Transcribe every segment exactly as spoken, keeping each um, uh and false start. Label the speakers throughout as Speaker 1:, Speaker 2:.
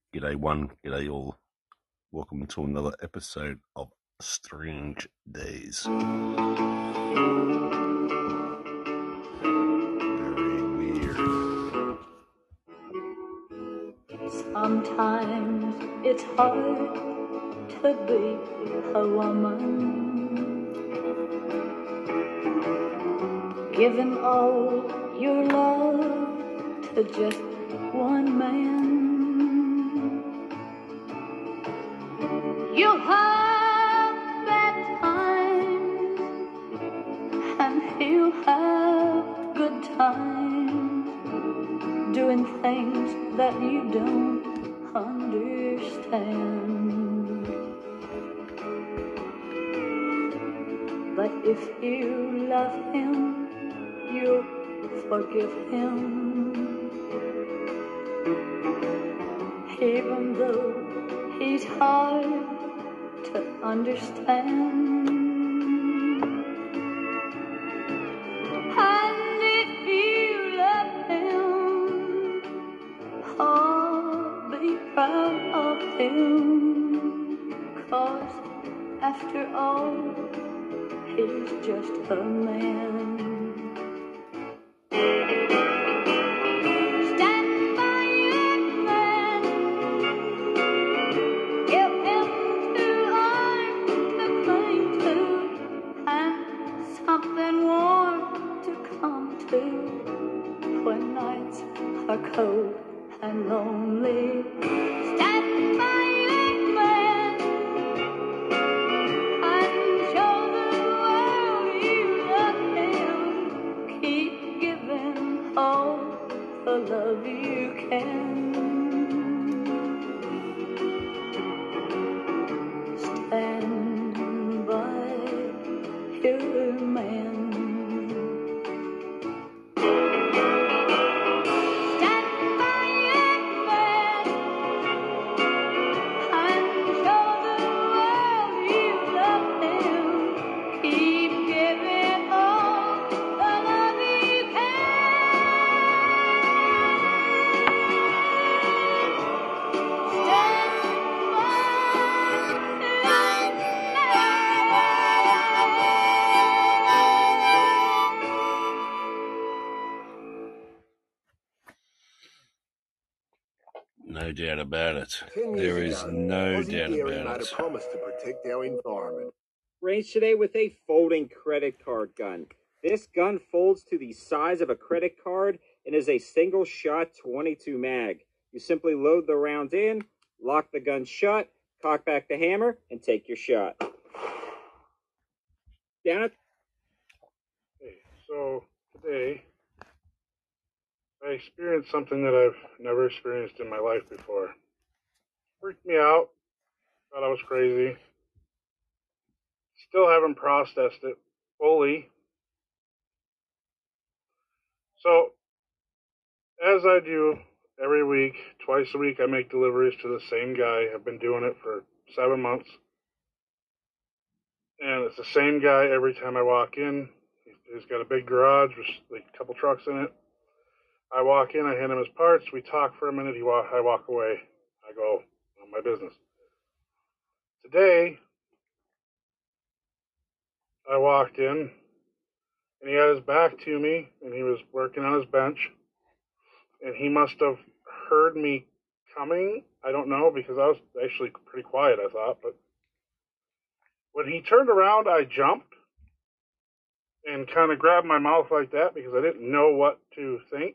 Speaker 1: G'day one, g'day all. Welcome to another episode of Strange Days. Very weird.
Speaker 2: Sometimes it's hard to be a woman, giving all your love to just one man. You'll have bad times and he'll have good times, doing things that you don't understand. But if you love him, you'll forgive him, even though he's hard to understand. And if you love him, oh, be proud of him, 'cause after all, he's just a man. Stand by your man. Give him two arms to cling to, and something warm to come to when nights are cold and lonely. Stand by your man and show the world you love him. Keep giving all the love you can. Stand by your man. Stand by your man and show the world you love him. Keep giving all the love you can. Stand by your man.
Speaker 1: No doubt about it.
Speaker 3: Ten years
Speaker 1: There is
Speaker 3: ago,
Speaker 1: no
Speaker 3: Aussie
Speaker 1: doubt
Speaker 3: Dairy
Speaker 1: about
Speaker 3: made
Speaker 1: it.
Speaker 3: a promise to protect our environment.
Speaker 4: Range today with a folding credit card gun. This gun folds to the size of a credit card and is a single shot twenty-two mag. You simply load the rounds in, lock the gun shut, cock back the hammer, and take your shot. Down it.
Speaker 5: Okay, so today I experienced something that I've never experienced in my life before. Freaked me out. Thought I was crazy. Still haven't processed it fully. So, as I do every week, twice a week, I make deliveries to the same guy. I've been doing it for seven months. And it's the same guy every time I walk in. He's got a big garage with like a couple trucks in it. I walk in, I hand him his parts, we talk for a minute, he walk, I walk away. I go on my business. Today, I walked in, and he had his back to me, and he was working on his bench, and he must have heard me coming. I don't know, because I was actually pretty quiet, I thought, but when he turned around, I jumped and kind of grabbed my mouth like that because I didn't know what to think.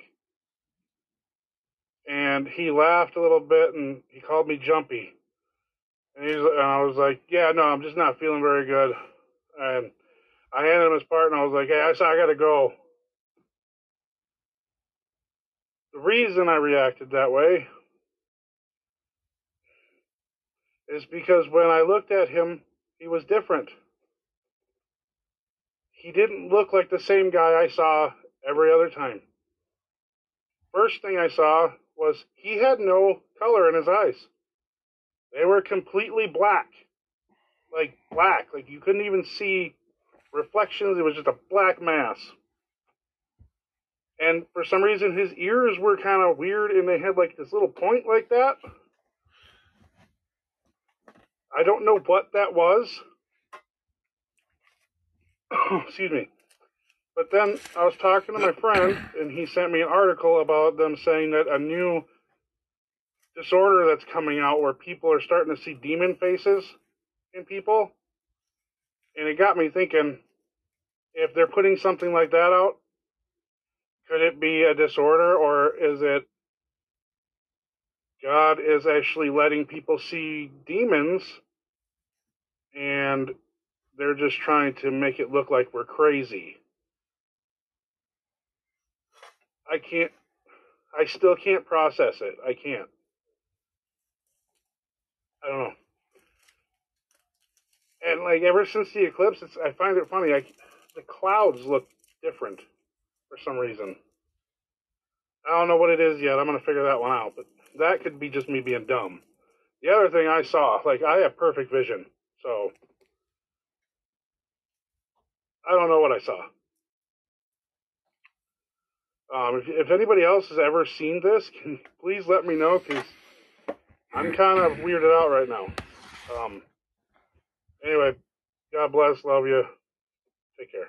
Speaker 5: And he laughed a little bit, and he called me jumpy. And, he's, and I was like, yeah, no, I'm just not feeling very good. And I handed him his part, and I was like, hey, I, I got to go. The reason I reacted that way is because when I looked at him, he was different. He didn't look like the same guy I saw every other time. First thing I saw was he had no color in his eyes. They were completely black. Like black. Like you couldn't even see reflections. It was just a black mass. And for some reason, his ears were kind of weird, and they had like this little point like that. I don't know what that was. Excuse me. But then I was talking to my friend, and he sent me an article about them saying that a new disorder that's coming out where people are starting to see demon faces in people. And it got me thinking, if they're putting something like that out, could it be a disorder, or is it God is actually letting people see demons and they're just trying to make it look like we're crazy? I can't, I still can't process it. I can't. I don't know. And like ever since the eclipse, it's, I find it funny. I, the clouds look different for some reason. I don't know what it is yet. I'm going to figure that one out. But that could be just me being dumb. The other thing I saw, like I have perfect vision. So I don't know what I saw. Um, if, if anybody else has ever seen this, can you please let me know, because I'm kind of weirded out right now. Um, anyway, God bless, love you, take care.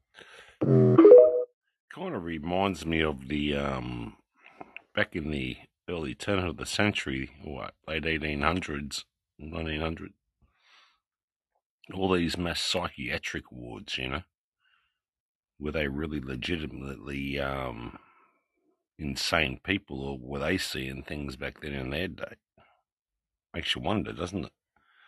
Speaker 1: Kind of reminds me of the, um, back in the early turn of the century, what, late eighteen hundreds, nineteen hundred, all these mass psychiatric wards, you know, were they really legitimately um, insane people, or were they seeing things back then in their day? Makes you wonder, doesn't it?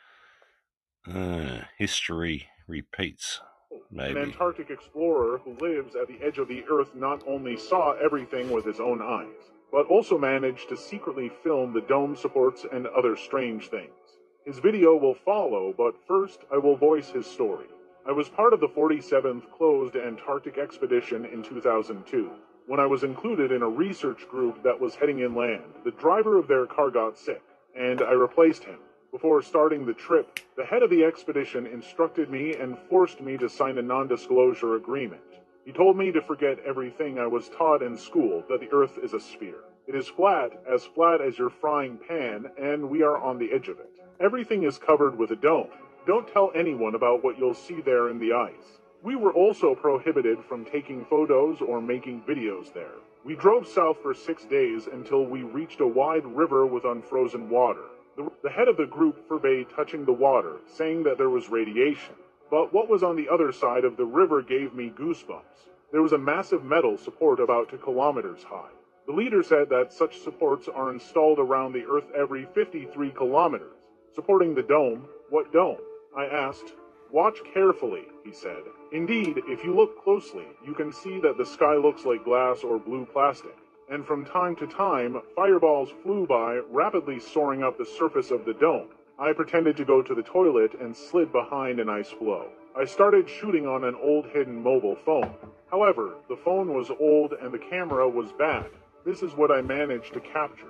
Speaker 1: Uh, history repeats, maybe.
Speaker 6: An Antarctic explorer who lives at the edge of the Earth not only saw everything with his own eyes, but also managed to secretly film the dome supports and other strange things. His video will follow, but first I will voice his story. I was part of the forty-seventh closed Antarctic expedition in two thousand two. When I was included in a research group that was heading inland, the driver of their car got sick, and I replaced him. Before starting the trip, the head of the expedition instructed me and forced me to sign a non-disclosure agreement. He told me to forget everything I was taught in school, that the Earth is a sphere. It is flat, as flat as your frying pan, and we are on the edge of it. Everything is covered with a dome. Don't tell anyone about what you'll see there in the ice. We were also prohibited from taking photos or making videos there. We drove south for six days until we reached a wide river with unfrozen water. The, the head of the group forbade touching the water, saying that there was radiation. But what was on the other side of the river gave me goosebumps. There was a massive metal support about two kilometers high. The leader said that such supports are installed around the Earth every fifty-three kilometers. Supporting the dome. What dome? I asked. Watch carefully, he said. Indeed, if you look closely, you can see that the sky looks like glass or blue plastic. And from time to time, fireballs flew by, rapidly soaring up the surface of the dome. I pretended to go to the toilet and slid behind an ice floe. I started shooting on an old hidden mobile phone. However, the phone was old and the camera was bad. This is what I managed to capture.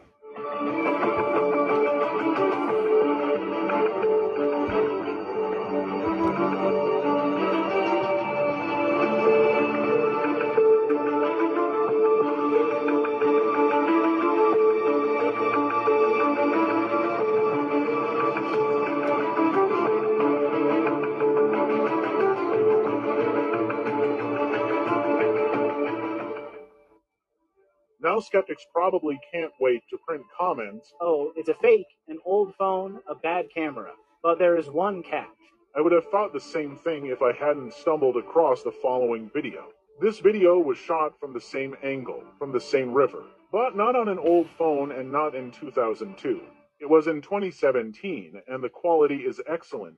Speaker 6: Now skeptics probably can't wait to print comments.
Speaker 7: Oh, it's a fake, an old phone, a bad camera. But there is one catch.
Speaker 6: I would have thought the same thing if I hadn't stumbled across the following video. This video was shot from the same angle, from the same river, but not on an old phone and not in two thousand two. It was in twenty seventeen, and the quality is excellent.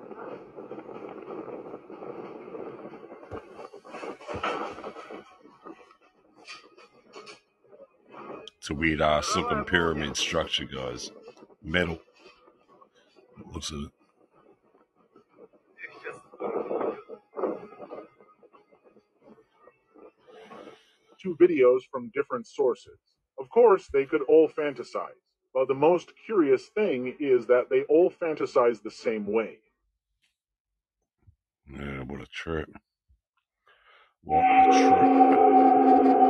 Speaker 1: It's a weird ass looking pyramid structure, guys. Metal. Looks at it.
Speaker 6: Two videos from different sources. Of course, they could all fantasize, but the most curious thing is that they all fantasize the same way.
Speaker 1: Yeah, what a trip. What a trip.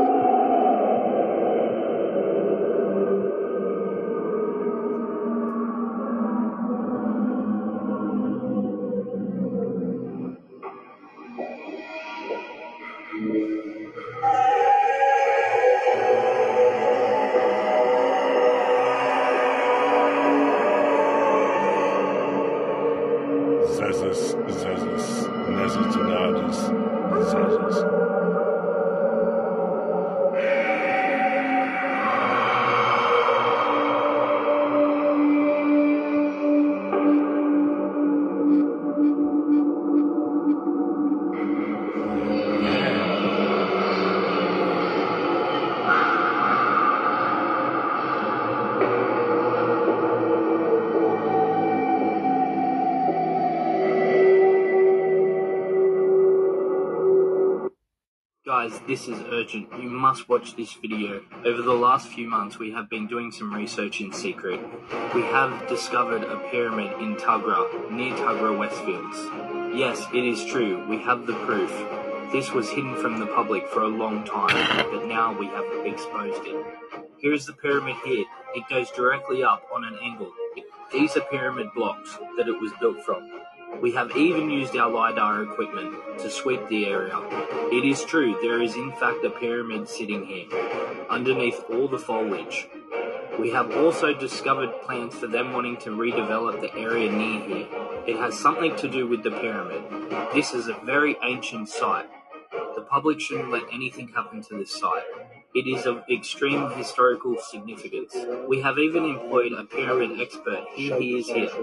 Speaker 8: Guys, this is urgent. You must watch this video. Over the last few months, we have been doing some research in secret. We have discovered a pyramid in Tuggerah, near Tuggerah Westfields. Yes, it is true. We have the proof. This was hidden from the public for a long time, but now we have exposed it. Here is the pyramid here. It goes directly up on an angle. These are pyramid blocks that it was built from. We have even used our LiDAR equipment to sweep the area. It is true, there is in fact a pyramid sitting here, underneath all the foliage. We have also discovered plans for them wanting to redevelop the area near here. It has something to do with the pyramid. This is a very ancient site. The public shouldn't let anything happen to this site. It is of extreme historical significance. We have even employed a pyramid expert. Here he is here.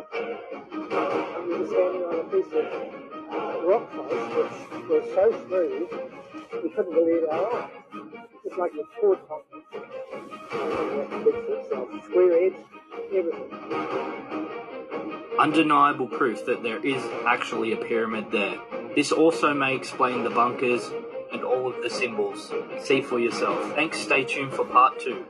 Speaker 9: We were standing on a piece of rock face which was so smooth we couldn't believe our eyes. It's like a foot top. Square edge, everything.
Speaker 8: Undeniable proof that there is actually a pyramid there. This also may explain the bunkers and all of the symbols. See for yourself. Thanks, stay tuned for part two.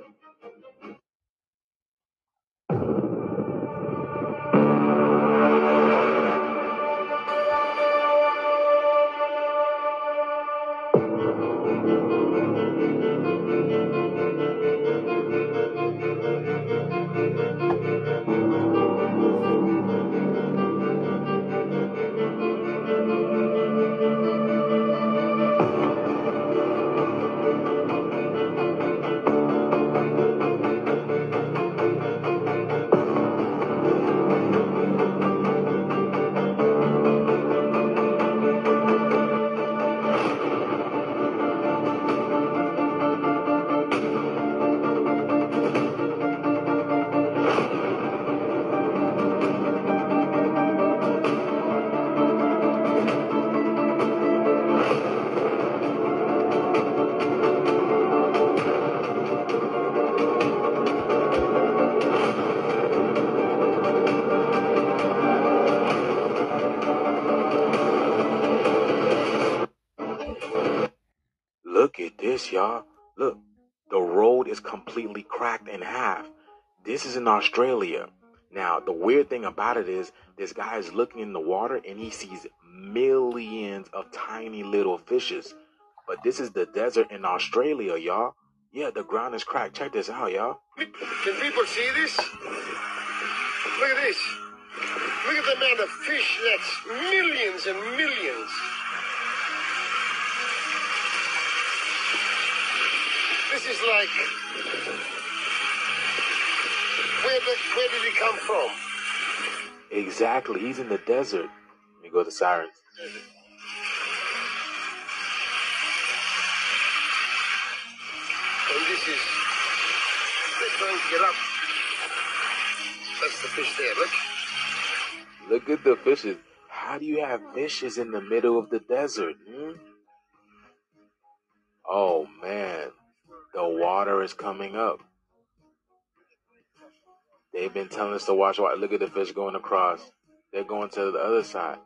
Speaker 10: Look at this, y'all. Look, the road is completely cracked in half. This is in Australia. Now, the weird thing about it is this guy is looking in the water and he sees millions of tiny little fishes. But this is the desert in Australia, y'all. Yeah, the ground is cracked. Check this out, y'all.
Speaker 3: Can people see this? Look at this. Look at the amount of fish. That's millions and millions. This is like, where did, where did he come from?
Speaker 10: Exactly. He's in the desert. Let me go to sirens.
Speaker 3: And this is, they're trying to get up. That's the fish there, look.
Speaker 10: Look at the fishes. How do you have fishes in the middle of the desert? Hmm? Oh, man. The water is coming up. They've been telling us to watch. watch. Look at the fish going across. They're going to the other side.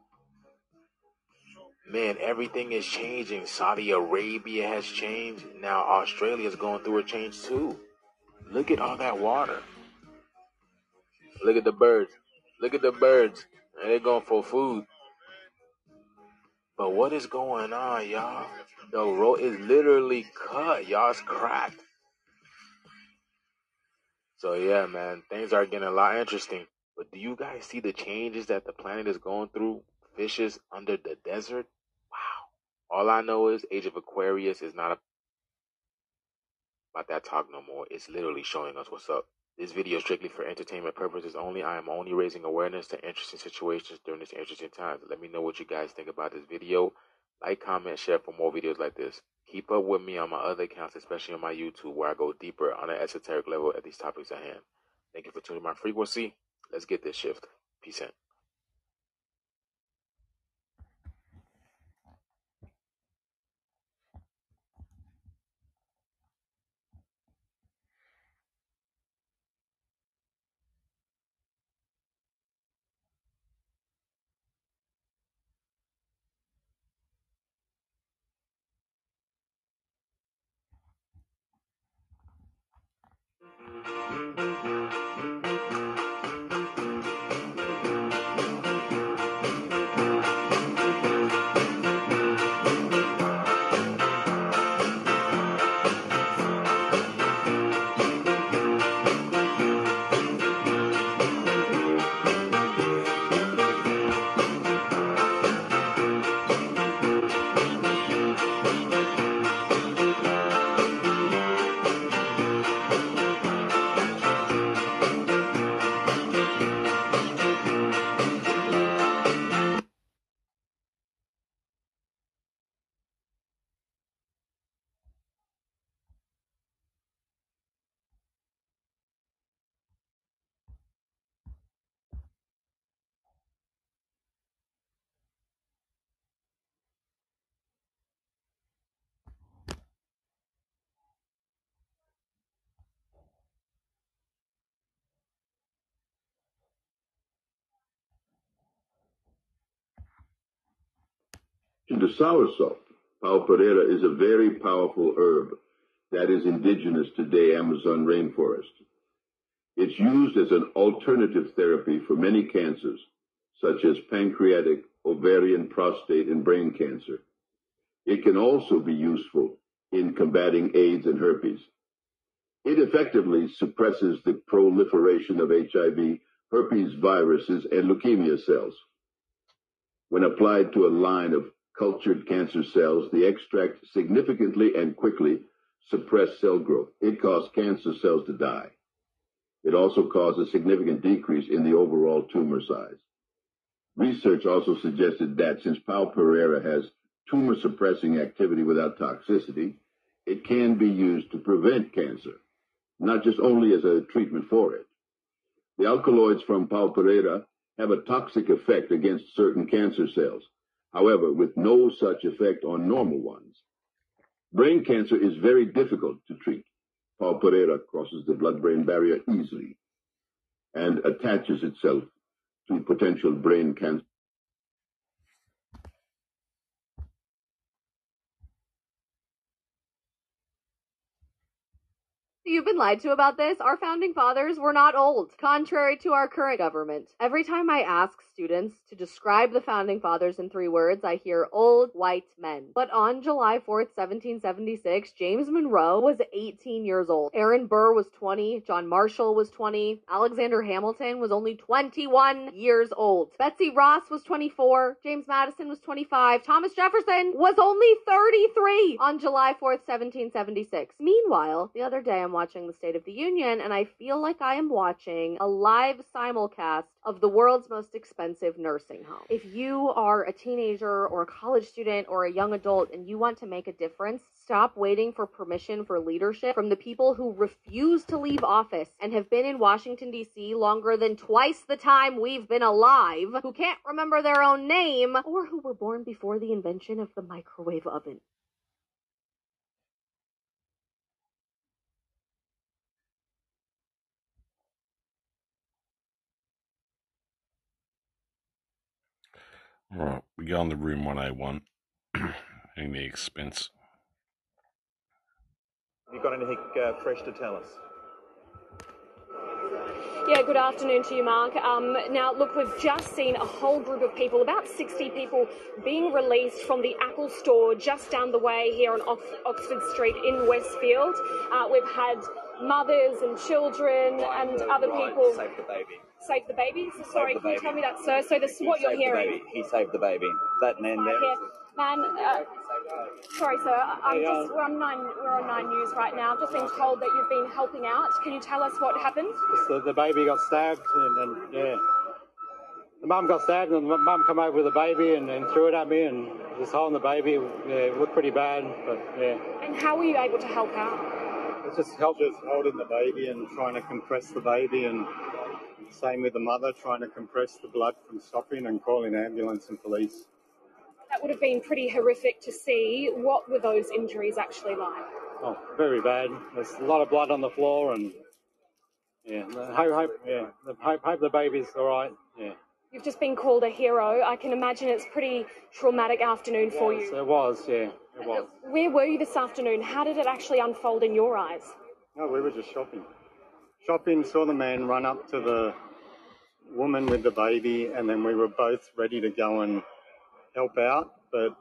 Speaker 10: Man, everything is changing. Saudi Arabia has changed. Now Australia is going through a change too. Look at all that water. Look at the birds. Look at the birds. They're going for food. But what is going on, y'all? The road is literally cut. Y'all, it's cracked. So yeah, man, things are getting a lot interesting. But do you guys see the changes that the planet is going through? Fishes under the desert? Wow. All I know is Age of Aquarius is not about that talk no more. It's literally showing us what's up. This video is strictly for entertainment purposes only. I am only raising awareness to interesting situations during this interesting time. Let me know what you guys think about this video. Like, comment, share for more videos like this. Keep up with me on my other accounts, especially on my YouTube, where I go deeper on an esoteric level at these topics at hand. Thank you for tuning my frequency. Let's get this shift. Peace out.
Speaker 11: To soursop, pau pereira is a very powerful herb that is indigenous to the Amazon rainforest. It's used as an alternative therapy for many cancers, such as pancreatic, ovarian, prostate, and brain cancer. It can also be useful in combating AIDS and herpes. It effectively suppresses the proliferation of H I V, herpes viruses, and leukemia cells. When applied to a line of cultured cancer cells, the extract significantly and quickly suppressed cell growth. It caused cancer cells to die. It also caused a significant decrease in the overall tumor size. Research also suggested that since pau pereira has tumor-suppressing activity without toxicity, it can be used to prevent cancer, not just only as a treatment for it. The alkaloids from pau pereira have a toxic effect against certain cancer cells, however, with no such effect on normal ones. Brain cancer is very difficult to treat. Pau pereira crosses the blood-brain barrier easily and attaches itself to potential brain cancer.
Speaker 12: You've been lied to about this. Our founding fathers were not old, contrary to our current government. Every time I ask students to describe the founding fathers in three words, I hear old white men. But on July fourth, seventeen seventy-six, James Monroe was eighteen years old. Aaron Burr was twenty. John Marshall was twenty. Alexander Hamilton was only twenty-one years old. Betsy Ross was twenty-four. James Madison was twenty-five. Thomas Jefferson was only thirty-three on July fourth, seventeen seventy-six. Meanwhile, the other day I'm watching the State of the Union, and I feel like I am watching a live simulcast of the world's most expensive nursing home. If you are a teenager or a college student or a young adult and you want to make a difference, stop waiting for permission for leadership from the people who refuse to leave office and have been in Washington, D C longer than twice the time we've been alive, who can't remember their own name, or who were born before the invention of the microwave oven.
Speaker 1: Right, we go on the room one oh one and the expense.
Speaker 13: Have you got anything uh, fresh to tell us?
Speaker 14: Yeah, good afternoon to you, Mark. Um, now, look, we've just seen a whole group of people, about sixty people, being released from the Apple store just down the way here on Ox- Oxford Street in Westfield. Uh, we've had mothers and children and
Speaker 13: no,
Speaker 14: other
Speaker 13: right,
Speaker 14: people...
Speaker 13: Save the baby.
Speaker 14: Save the baby? So, sorry,
Speaker 13: the
Speaker 14: can you
Speaker 13: baby.
Speaker 14: tell me that, sir? So this is
Speaker 13: He
Speaker 14: what you're
Speaker 13: saved the
Speaker 14: hearing.
Speaker 13: baby. He saved the baby. That man there.
Speaker 14: Here. Man, uh, sorry, sir. I'm
Speaker 13: Hey, uh,
Speaker 14: just we're on nine. We're on Nine News right now. I've just been told that you've been helping out. Can you tell us what happened?
Speaker 15: The, the baby got stabbed, and, and yeah, the mum got stabbed, and the mum come over with the baby and, and threw it at me, and was holding the baby. Yeah, it looked pretty bad, but yeah.
Speaker 14: And how were you able to help out?
Speaker 15: It's just help just holding the baby and trying to compress the baby, and same with the mother, trying to compress the blood from stopping and calling ambulance and police.
Speaker 14: That would have been pretty horrific to see. What were those injuries actually like?
Speaker 15: Oh, very bad. There's a lot of blood on the floor, and yeah, hope, hope, yeah, hope, hope the baby's all right. Yeah.
Speaker 14: You've just been called a hero. I can imagine it's a pretty traumatic afternoon for you.
Speaker 15: It was, yeah, it was.
Speaker 14: Where were you this afternoon? How did it actually unfold in your eyes?
Speaker 15: No, we were just shopping. Shopping, saw the man run up to the woman with the baby, and then we were both ready to go and help out, but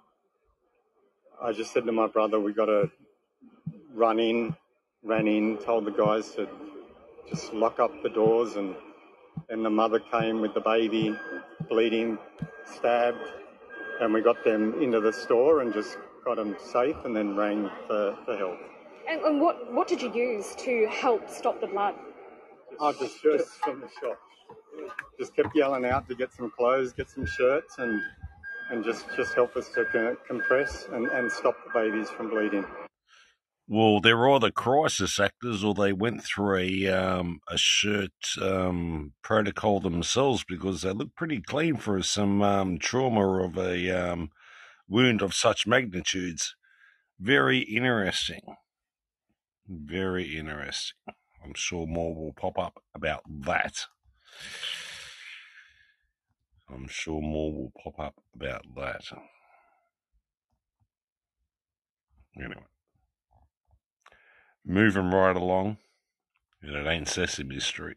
Speaker 15: I just said to my brother, we got to run in, ran in, told the guys to just lock up the doors, and then the mother came with the baby, bleeding, stabbed, and we got them into the store and just got them safe, and then rang for, for help.
Speaker 14: And, and what, what did you use to help stop the blood?
Speaker 15: I just, just from the shop. Just kept yelling out to get some clothes, get some shirts, and and just, just help us to compress and, and stop the babies from bleeding.
Speaker 1: Well, they're either crisis actors or they went through a um, a shirt um, protocol themselves, because they look pretty clean for some um, trauma of a um, wound of such magnitudes. Very interesting. Very interesting. I'm sure more will pop up about that. I'm sure more will pop up about that. Anyway. Moving right along. And it ain't Sesame Street.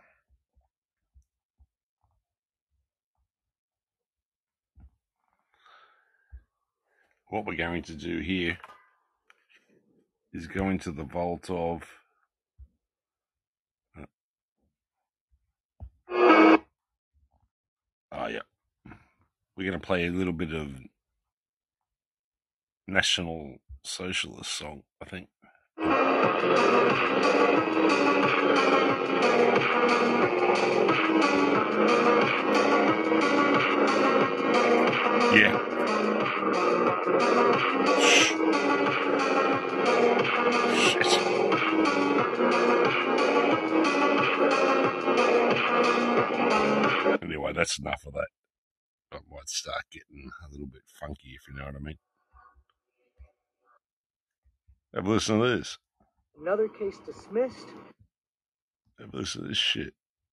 Speaker 1: What we're going to do here is go into the vault of oh yeah. We're going to play a little bit of National Socialist song, I think. Yeah. Shit. Anyway, that's enough of that. I might start getting a little bit funky, if you know what I mean. Have a listen to this.
Speaker 16: Another case dismissed.
Speaker 1: Have a listen to this shit.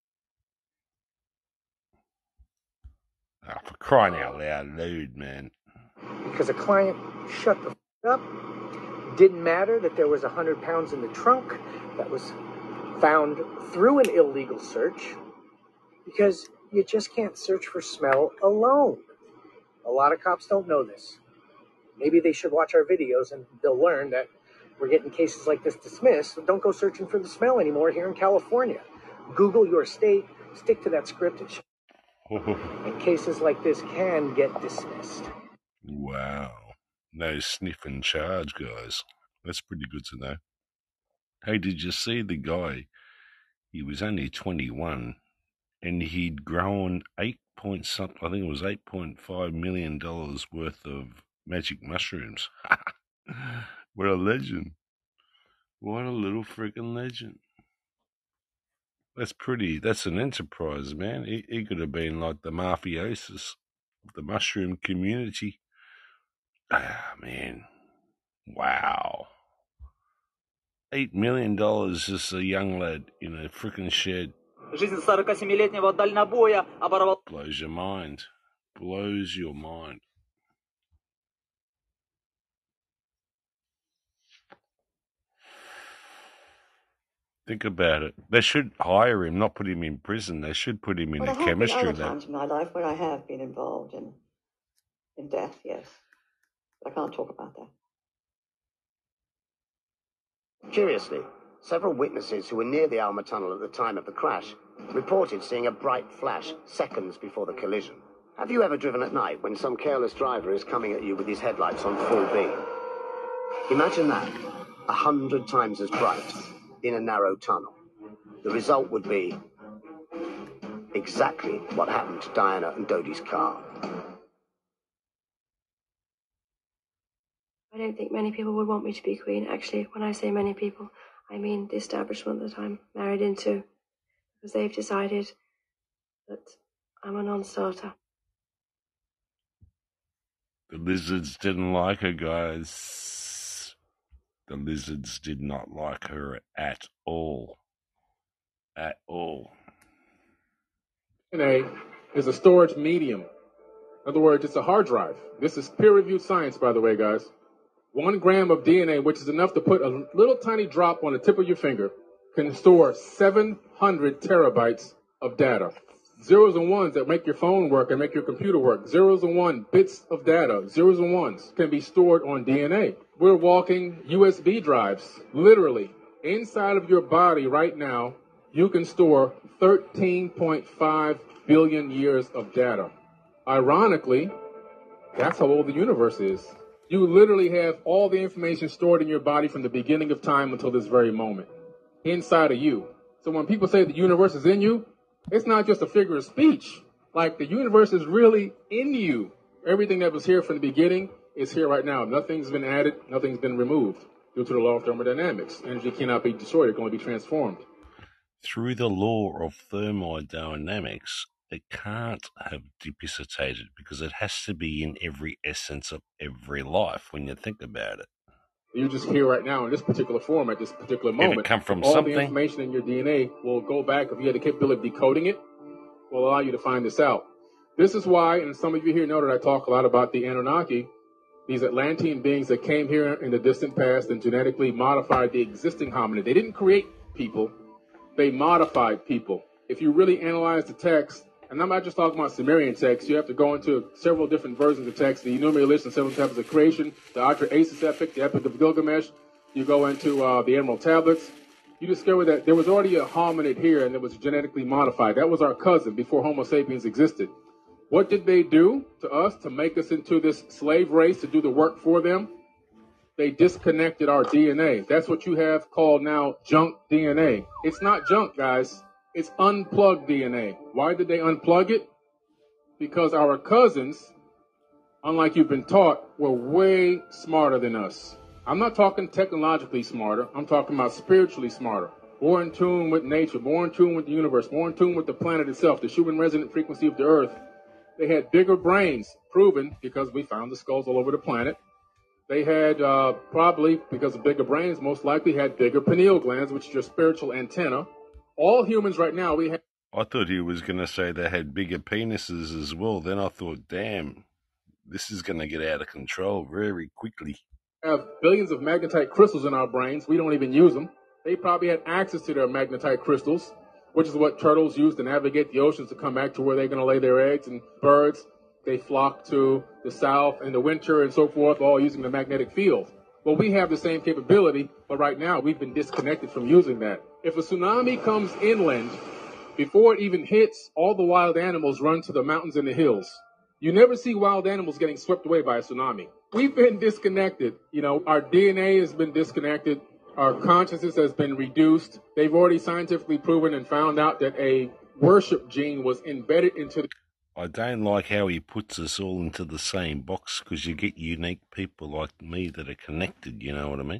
Speaker 1: Ah, oh, for crying out loud, dude, man.
Speaker 16: Because a client shut the f*** up. Didn't matter that there was one hundred pounds in the trunk that was found through an illegal search. Because you just can't search for smell alone. A lot of cops don't know this. Maybe they should watch our videos and they'll learn that we're getting cases like this dismissed. So don't go searching for the smell anymore here in California. Google your state, stick to that scripted and cases like this can get dismissed.
Speaker 1: Wow. No sniff and charge, guys. That's pretty good to know. Hey, did you see the guy? He was only twenty-one and he'd grown eight point something, I think it was eight point five million dollars worth of magic mushrooms. What a legend. What a little freaking legend. That's pretty, that's an enterprise, man. He, he could have been like the mafiosis of the mushroom community. Ah, man. Wow. Eight million dollars just a young lad in a freaking shed.
Speaker 17: Жизнь сорокасемилетнего дальнобоя оборвал.
Speaker 1: Blows your mind. Blows your mind. Think about it. They should hire him, not put him in prison. They should put him in
Speaker 18: well,
Speaker 1: a
Speaker 18: there have
Speaker 1: chemistry
Speaker 18: been other
Speaker 1: lab.
Speaker 18: times in my life where I have been involved in in death, yes. But I can't talk about that.
Speaker 19: Curiously, several witnesses who were near the Alma Tunnel at the time of the crash reported seeing a bright flash seconds before the collision. Have you ever driven at night when some careless driver is coming at you with his headlights on full beam? Imagine that, a hundred times as bright in a narrow tunnel. The result would be exactly what happened to Diana and Dodi's car.
Speaker 20: I don't think many people would want me to be queen. Actually, when I say many people, I mean the establishment that I'm married into, because they've decided that I'm a non-starter.
Speaker 1: The lizards didn't like her, guys. The lizards did not like her at all. At all.
Speaker 21: D N A is a storage medium. In other words, it's a hard drive. This is peer-reviewed science, by the way, guys. One gram of D N A, which is enough to put a little tiny drop on the tip of your finger, can store seven hundred terabytes of data. Zeros and ones that make your phone work and make your computer work. Zeros and one bits of data, zeros and ones, can be stored on D N A. We're walking U S B drives. Literally, inside of your body right now, you can store thirteen point five billion years of data. Ironically, that's how old the universe is. You literally have all the information stored in your body from the beginning of time until this very moment, inside of you. So when people say the universe is in you, it's not just a figure of speech. Like, the universe is really in you. Everything that was here from the beginning is here right now. Nothing's been added, nothing's been removed due to the law of thermodynamics. Energy cannot be destroyed, it can only be transformed.
Speaker 1: Through the law of thermodynamics, it can't have dissipated because it has to be in every essence of every life when you think about it.
Speaker 21: You're just here right now in this particular form at this particular moment.
Speaker 1: If it come from
Speaker 21: all
Speaker 1: something,
Speaker 21: the information in your D N A will go back. If you had the capability of decoding it, will allow you to find this out. This is why, and some of you here know that I talk a lot about the Anunnaki, these Atlantean beings that came here in the distant past and genetically modified the existing hominid. They didn't create people, they modified people. If you really analyze the text, and I'm not just talking about Sumerian text, you have to go into several different versions of text, the Enumerated List and Seven Tablets of Creation, the Atra-Asis Epic, the Epic of Gilgamesh. You go into uh, the Emerald Tablets. You discover that there was already a hominid here and it was genetically modified. That was our cousin before Homo sapiens existed. What did they do to us to make us into this slave race to do the work for them? They disconnected our D N A. That's what you have called now junk D N A. It's not junk, guys. It's unplugged D N A. Why did they unplug it? Because our cousins, unlike you've been taught, were way smarter than us. I'm not talking technologically smarter. I'm talking about spiritually smarter. More in tune with nature, more in tune with the universe, more in tune with the planet itself, the human resonant frequency of the earth. They had bigger brains, proven because we found the skulls all over the planet. They had uh, probably, because of bigger brains, most likely had bigger pineal glands, which is your spiritual antenna. All humans right now, we have...
Speaker 1: I thought he was going to say they had bigger penises as well. Then I thought, damn, this is going to get out of control very quickly.
Speaker 21: have billions of magnetite crystals in our brains. We don't even use them. They probably had access to their magnetite crystals, which is what turtles use to navigate the oceans to come back to where they're going to lay their eggs. And birds, they flock to the south in the winter and so forth, all using the magnetic field. Well, we have the same capability, but right now we've been disconnected from using that. If a tsunami comes inland, before it even hits, all the wild animals run to the mountains and the hills. You never see wild animals getting swept away by a tsunami. We've been disconnected. You know, our D N A has been disconnected. Our consciousness has been reduced. They've already scientifically proven and found out that a worship gene was embedded into the...
Speaker 1: I don't like how he puts us all into the same box, because you get unique people like me that are connected, you know what I mean?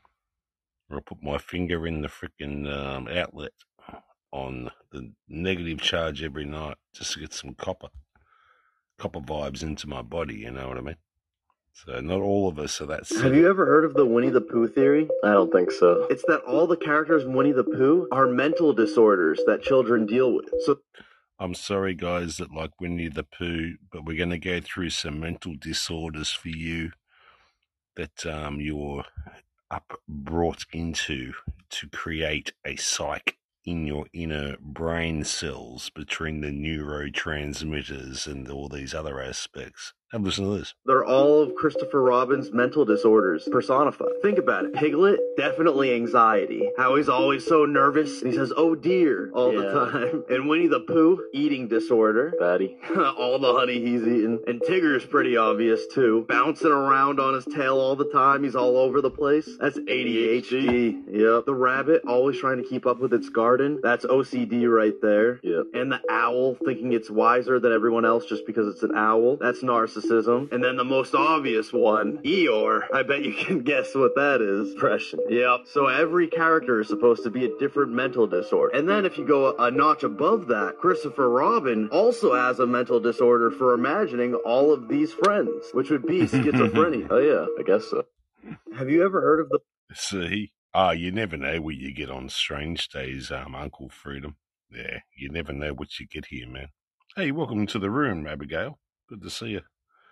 Speaker 1: Or I put my finger in the frickin' um, outlet on the negative charge every night just to get some copper, copper vibes into my body, you know what I mean? So not all of us are that silly.
Speaker 2: Have you ever heard of the Winnie the Pooh theory? I don't think so. It's that all the characters in Winnie the Pooh are mental disorders that children deal with. So
Speaker 1: I'm sorry, guys, that like Winnie the Pooh, but we're going to go through some mental disorders for you that um, you're up brought into to create a psych in your inner brain cells between the neurotransmitters and all these other aspects. Have a listen to this.
Speaker 2: They're all of Christopher Robin's mental disorders personified. Think about it. Piglet, definitely anxiety. How he's always so nervous, and he says, oh dear, all yeah. the time. And Winnie the Pooh, eating disorder. Fatty. All the honey he's eaten. And Tigger's pretty obvious, too. Bouncing around on his tail all the time. He's all over the place. That's A D H D. Yep. The rabbit, always trying to keep up with its garden. That's O C D right there. Yep. And the owl, thinking it's wiser than everyone else just because it's an owl. That's narcissism. And then the most obvious one, Eeyore. I bet you can guess what that is. Depression. Yep. So every character is supposed to be a different mental disorder. And then if you go a, a notch above that, Christopher Robin also has a mental disorder for imagining all of these friends, which would be schizophrenia. Oh yeah, I guess so. Have you ever heard of the...
Speaker 1: See? Ah, you never know what you get on Strange Days, um, Uncle Freedom. Yeah, you never know what you get here, man. Hey, welcome to the room, Abigail. Good to see you.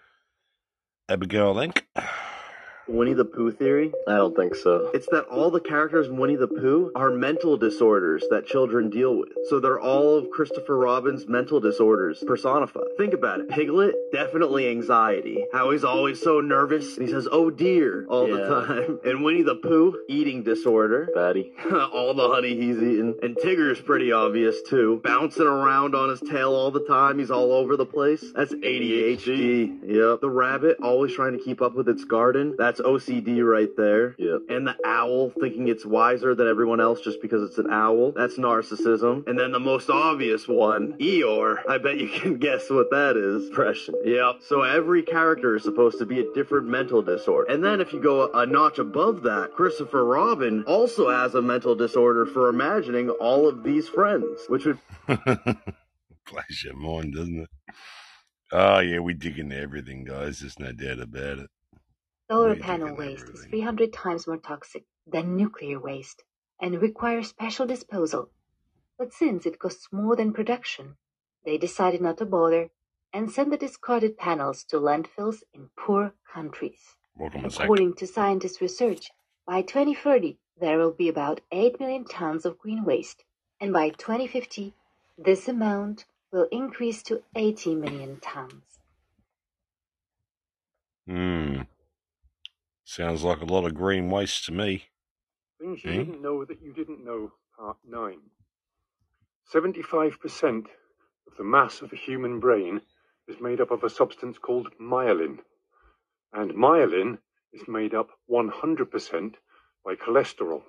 Speaker 1: Abigail Link.
Speaker 2: Winnie the Pooh theory? I don't think so. It's that all the characters in Winnie the Pooh are mental disorders that children deal with. So they're all of Christopher Robin's mental disorders personified. Think about it. Piglet, definitely anxiety. How he's always so nervous, and he says, oh dear, all yeah. the time. And Winnie the Pooh, eating disorder. Fatty. All the honey he's eaten. And Tigger's pretty obvious, too. Bouncing around on his tail all the time. He's all over the place. That's A D H D. Yep. The rabbit, always trying to keep up with its garden. That's O C D right there. Yep. And the owl, thinking it's wiser than everyone else just because it's an owl. That's narcissism. And then the most obvious one, Eeyore. I bet you can guess what that is. Depression. Yep. So every character is supposed to be a different mental disorder. And then if you go a, a notch above that, Christopher Robin also has a mental disorder for imagining all of these friends, which would...
Speaker 1: Blows your mind, doesn't it? Oh, yeah, we dig into everything, guys. There's no doubt about it.
Speaker 22: Solar panel waste is three hundred times more toxic than nuclear waste and requires special disposal. But since it costs more than production, they decided not to bother and send the discarded panels to landfills in poor countries.
Speaker 1: Welcome a sec.
Speaker 22: According to scientists' research, by twenty thirty, there will be about eight million tons of green waste, and by twenty fifty, this amount will increase to eighty million tons.
Speaker 1: Hmm. Sounds like a lot of green waste to me.
Speaker 4: Things you
Speaker 1: Hmm?
Speaker 4: didn't know that you didn't know, part nine. seventy-five percent of the mass of a human brain is made up of a substance called myelin. And myelin is made up one hundred percent by cholesterol.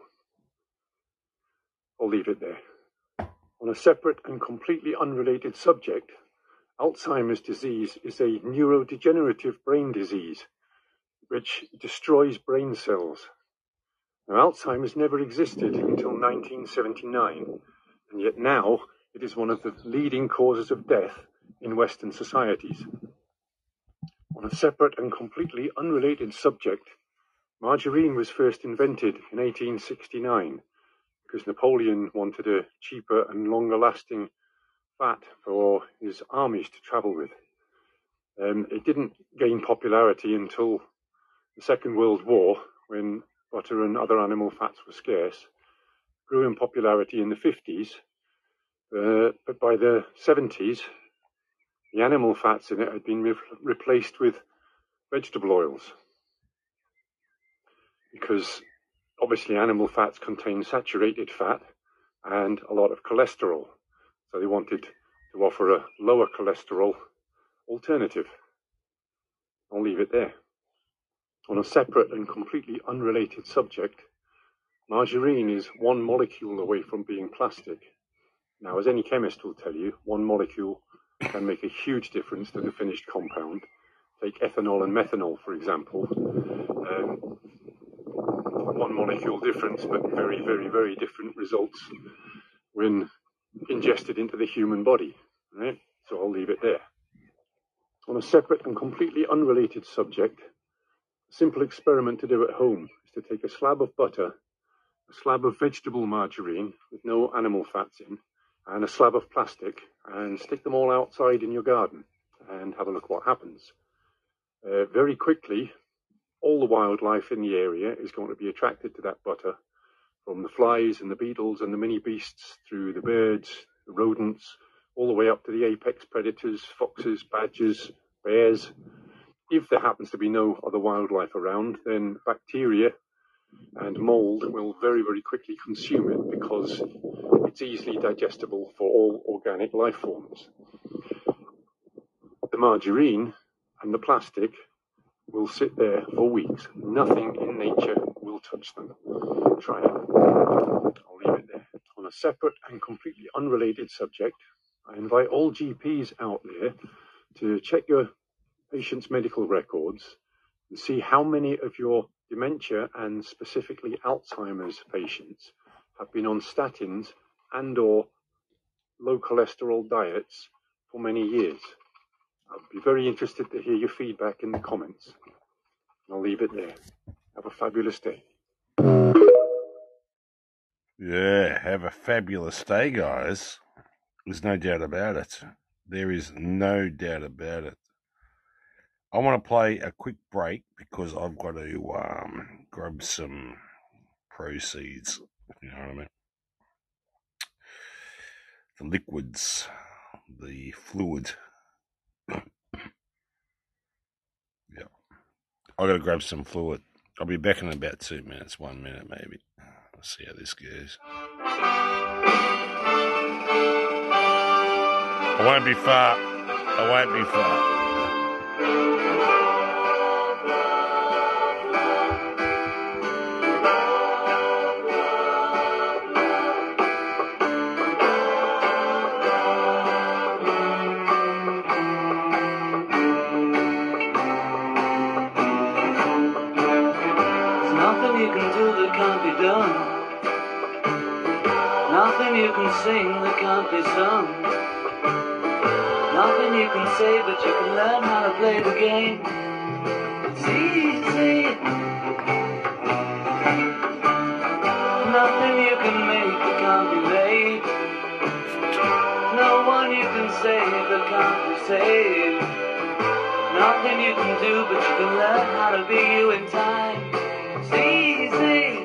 Speaker 4: I'll leave it there. On a separate and completely unrelated subject, Alzheimer's disease is a neurodegenerative brain disease which destroys brain cells. Now, Alzheimer's never existed until nineteen seventy-nine, and yet now it is one of the leading causes of death in Western societies. On a separate and completely unrelated subject, margarine was first invented in eighteen sixty-nine because Napoleon wanted a cheaper and longer-lasting fat for his armies to travel with. Um, it didn't gain popularity until the Second World War, when butter and other animal fats were scarce. Grew in popularity in the fifties, uh, but by the seventies, the animal fats in it had been re- replaced with vegetable oils. Because obviously animal fats contain saturated fat and a lot of cholesterol. So they wanted to offer a lower cholesterol alternative. I'll leave it there. On a separate and completely unrelated subject, margarine is one molecule away from being plastic. Now, as any chemist will tell you, one molecule can make a huge difference to the finished compound. Take ethanol and methanol, for example. Um, one molecule difference, but very, very, very different results when ingested into the human body. Right? So I'll leave it there. On a separate and completely unrelated subject, a simple experiment to do at home is to take a slab of butter, a slab of vegetable margarine with no animal fats in, and a slab of plastic, and stick them all outside in your garden and have a look what happens. Uh, very quickly, all the wildlife in the area is going to be attracted to that butter, from the flies and the beetles and the mini beasts through the birds, the rodents, all the way up to the apex predators, foxes, badgers, bears. If there happens to be no other wildlife around, then bacteria and mold will very, very quickly consume it because it's easily digestible for all organic life forms. The margarine and the plastic will sit there for weeks. Nothing in nature will touch them. Try it. I'll leave it there. On a separate and completely unrelated subject, I invite all G Ps out there to check your patients' medical records and see how many of your dementia and specifically Alzheimer's patients have been on statins and or low cholesterol diets for many years. I'd be very interested to hear your feedback in the comments. I'll leave it there. Have a fabulous day.
Speaker 1: Yeah, have a fabulous day, guys. There's no doubt about it. There is no doubt about it. I want to play a quick break because I've got to um, grab some proceeds. You know what I mean? The liquids, the fluid. Yeah. I've got to grab some fluid. I'll be back in about two minutes, one minute maybe. Let's see how this goes. I won't be far. I won't be far.
Speaker 5: Nothing you can sing that can't be sung. Nothing you can say, but you can learn how to play the game. It's easy. Nothing you can make that can't be made. No one you can save that can't be saved. Nothing you can do, but you can learn how to be you in time. It's easy.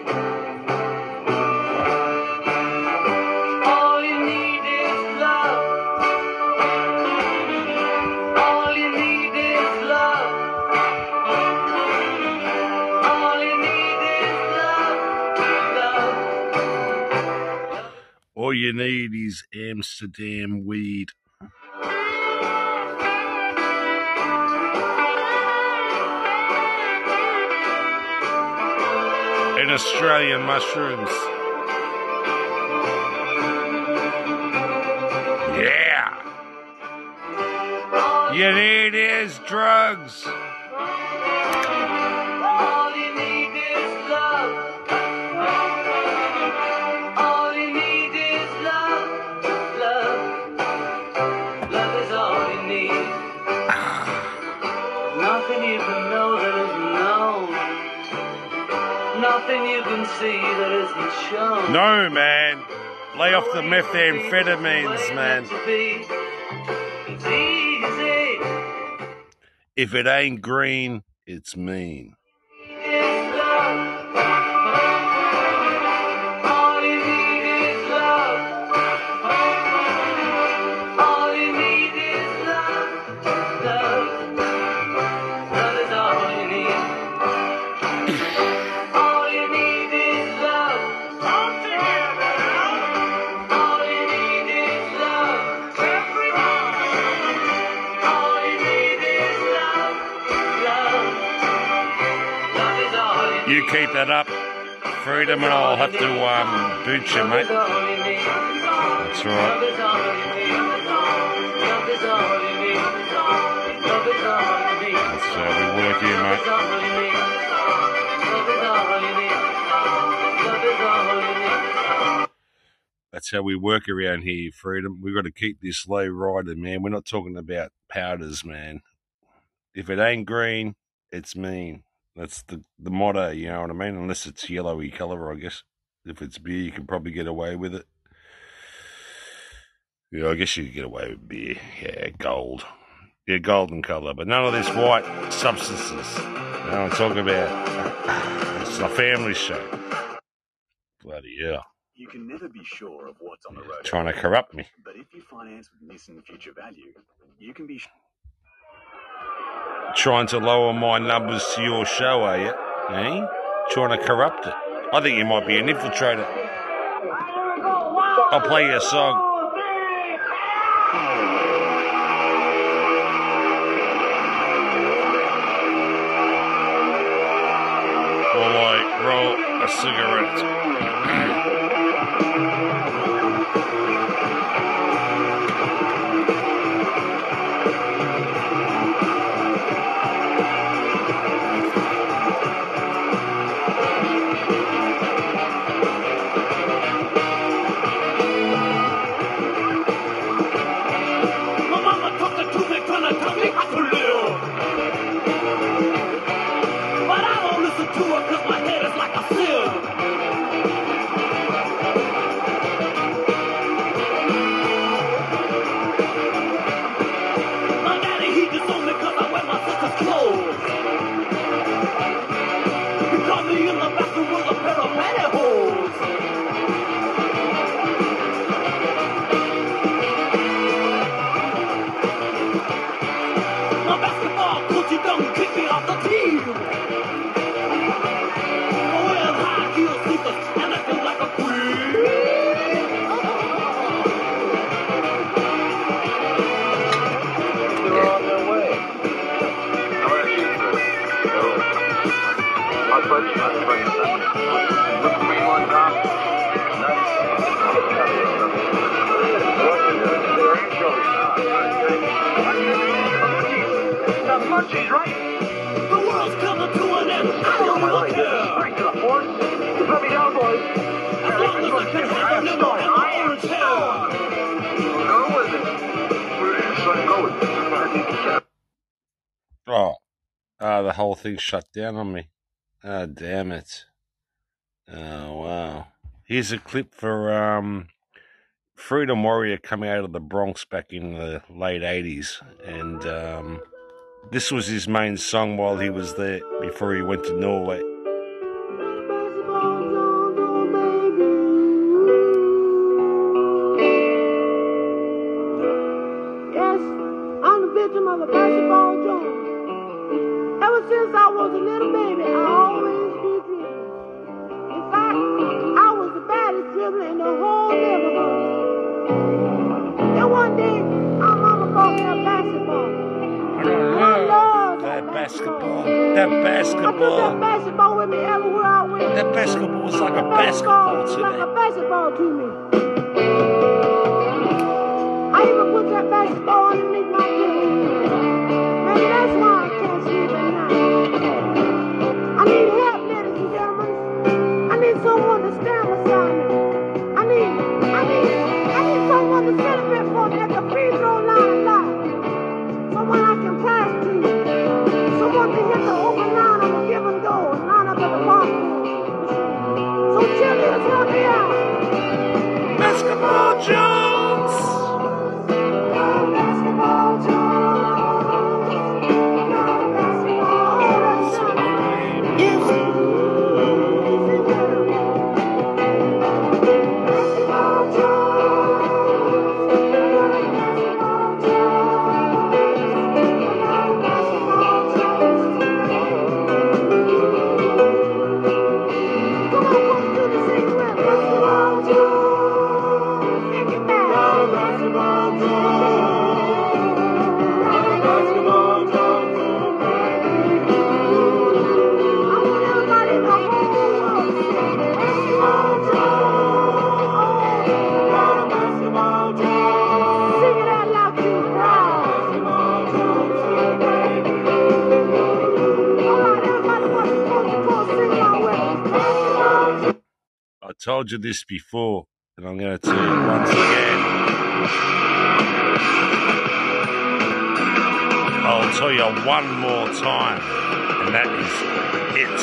Speaker 5: All you need is love. All you need is love. All you need is love. Love.
Speaker 1: All you need is Amsterdam weed. And Australian mushrooms. Yeah. You need is drugs.
Speaker 5: All you need is love. All you need is love. Love. Love is all you need. Nothing you can know that isn't known. Nothing you can see that isn't shown.
Speaker 1: No, man. Lay off the methamphetamines, man.
Speaker 5: It's easy.
Speaker 1: If it ain't green, it's mean.
Speaker 5: It's love. All you need is love. All you need is love. Love. Love is all you need. All you need is love. All you need is love. All you need is love. Love. Love is all you need.
Speaker 1: You keep that up, Freedom, and I'll have to um, boot you, mate. That's right.
Speaker 5: Love is all you need. Love is all you need. Love is all you need.
Speaker 1: That's how we work here,
Speaker 5: Love
Speaker 1: mate.
Speaker 5: is all you need. Love is all you need. Love is all you need.
Speaker 1: That's how we work around here, Freedom. We've got to keep this low rider, man. We're not talking about powders, man. If it ain't green, it's mean. That's the, the motto, you know what I mean? Unless it's yellowy colour, I guess. If it's beer, you can probably get away with it. Yeah, I guess you could get away with beer. Yeah, gold. Yeah, golden colour. But none of this white substances. You know what I'm talking about? It's a family show. Bloody hell.
Speaker 6: You can never be sure of what's on the road.
Speaker 1: Trying to corrupt me.
Speaker 6: But if you finance with Nissan Future Value, you can be sure.
Speaker 1: Trying to lower my numbers to your show, are you? Eh? Trying to corrupt it. I think you might be an infiltrator. I'll play you a song. While I roll a cigarette.
Speaker 5: She's right. The world's coming to an end. I don't want to care. Straight to the force. You put me down, boys. As long as I can have them on an orange hair. Go with it. Where is it? Go with it.
Speaker 1: Oh, ah, the whole thing shut down on me. Ah, damn it. Oh, wow. Here's a clip for um freedom warrior coming out of the Bronx back in the late eighties, and um, this was his main song while he was there before he went to Norway.
Speaker 5: Yes, I'm the victim of a basketball joint. Ever since I was a little baby, I always be dreaming. In fact, I was the baddest dribbler in the whole neighborhood. Then one day, our mama bought me a basketball.
Speaker 1: I love that basketball. That basketball.
Speaker 5: I took that basketball with me everywhere I went.
Speaker 1: That basketball was like a basketball
Speaker 5: was
Speaker 1: to
Speaker 5: like
Speaker 1: me.
Speaker 5: a basketball to me. I even put that basketball underneath my pillow. Maybe that's why I can't sleep at night. I need help, ladies and gentlemen. I need someone to stand beside me. I need, I need, I need someone to celebrate for me at the free throw line of life. Someone I can pass to. Someone to hit the open line on the give and go and line up at the basketball. So cheerleaders, help me out.
Speaker 1: Basketball Jones!
Speaker 5: Basketball Jones! Basketball Jones!
Speaker 1: I told you this before, and I'm going to tell you once again. I'll tell you one more time, and that is it.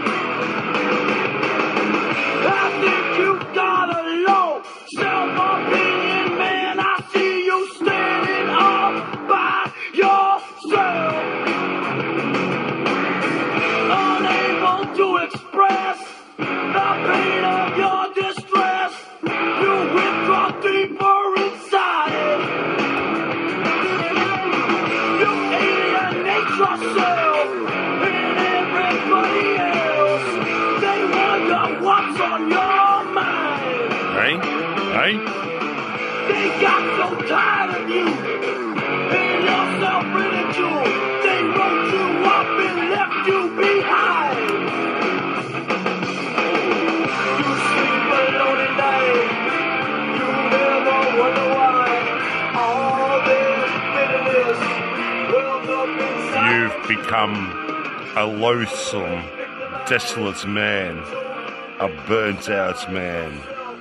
Speaker 5: I think you got a low self-opinion, man. I see you standing all by yourself, unable to express the pain of your distress. You withdraw deeper inside it. You alienate yourself and everybody else. They wonder what's on your mind.
Speaker 1: Hey? Hey?
Speaker 5: They got so tired of you and your self-ridicule. They wrote you up and left you behind. You sleep alone at night. You never wonder why all this bitterness wells up inside.
Speaker 1: You've become a loathsome, desolate man, a burnt-out man,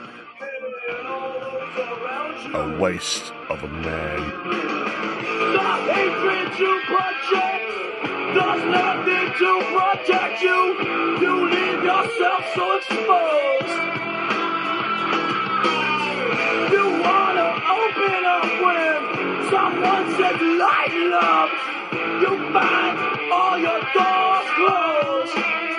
Speaker 1: a waste of a man.
Speaker 5: The hatred you project does nothing to protect you. You leave yourself so exposed. You wanna open up when someone says lighten up. You find all your doors closed.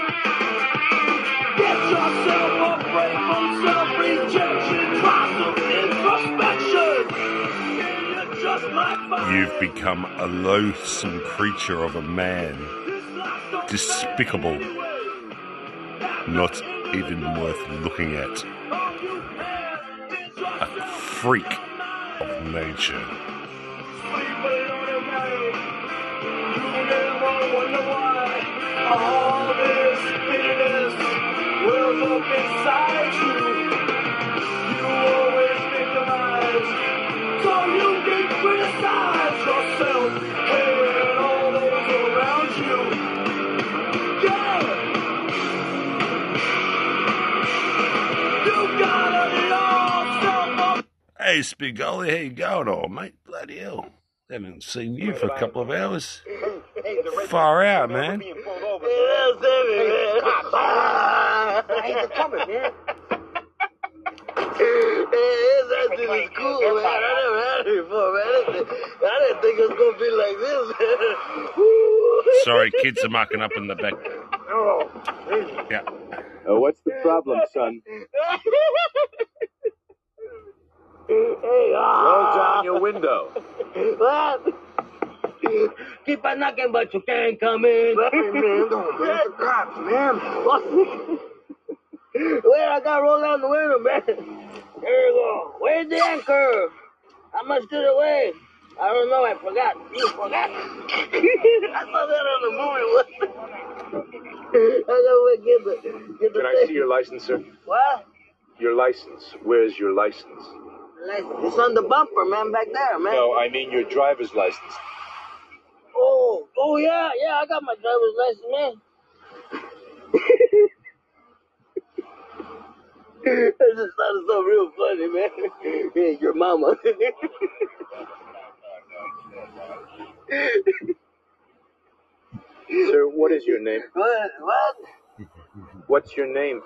Speaker 5: Get yourself a break from self-rejection. Try some introspection. You just might find
Speaker 1: You've become a loathsome creature of a man, despicable, not even worth looking at, a freak of nature.
Speaker 5: all this bitterness wells up inside you. You always victimize, so you can criticize yourself and all those around you. Yeah, you gotta love self.
Speaker 1: Hey, Spigoli, how you going, old mate? Bloody hell. Haven't seen you for a couple of hours. Far out, man.
Speaker 5: Yes, baby, man.
Speaker 19: Hey, they're coming, man.
Speaker 5: that dude is cool, man. I never had it before, man. I didn't, I didn't think it was going to be like this, man.
Speaker 1: Sorry, kids are mucking up in the back.
Speaker 5: Oh,
Speaker 1: Yeah.
Speaker 7: Uh, what's the problem, son?
Speaker 5: Hey, ah.
Speaker 7: Roll down your window.
Speaker 5: What? Keep on knocking, but you can't come in. Hey, man, don't, man. It's the cops, man. Wait, I got to roll down the window, man. There you go. Where's the anchor? How much did it weigh? I don't know. I forgot. You forgot. I saw that on the movie. I gotta get the, get the
Speaker 7: Can I
Speaker 5: thing.
Speaker 7: see your license, sir?
Speaker 5: What?
Speaker 7: Your license. Where's your license?
Speaker 5: It's on the bumper, man, back there, man.
Speaker 7: No, I mean your driver's license.
Speaker 5: Oh, oh yeah, yeah, I got my driver's license, man. I just thought it so real funny, man. Hey, your mama.
Speaker 7: Sir, what is your name?
Speaker 5: What? What?
Speaker 7: What's your name?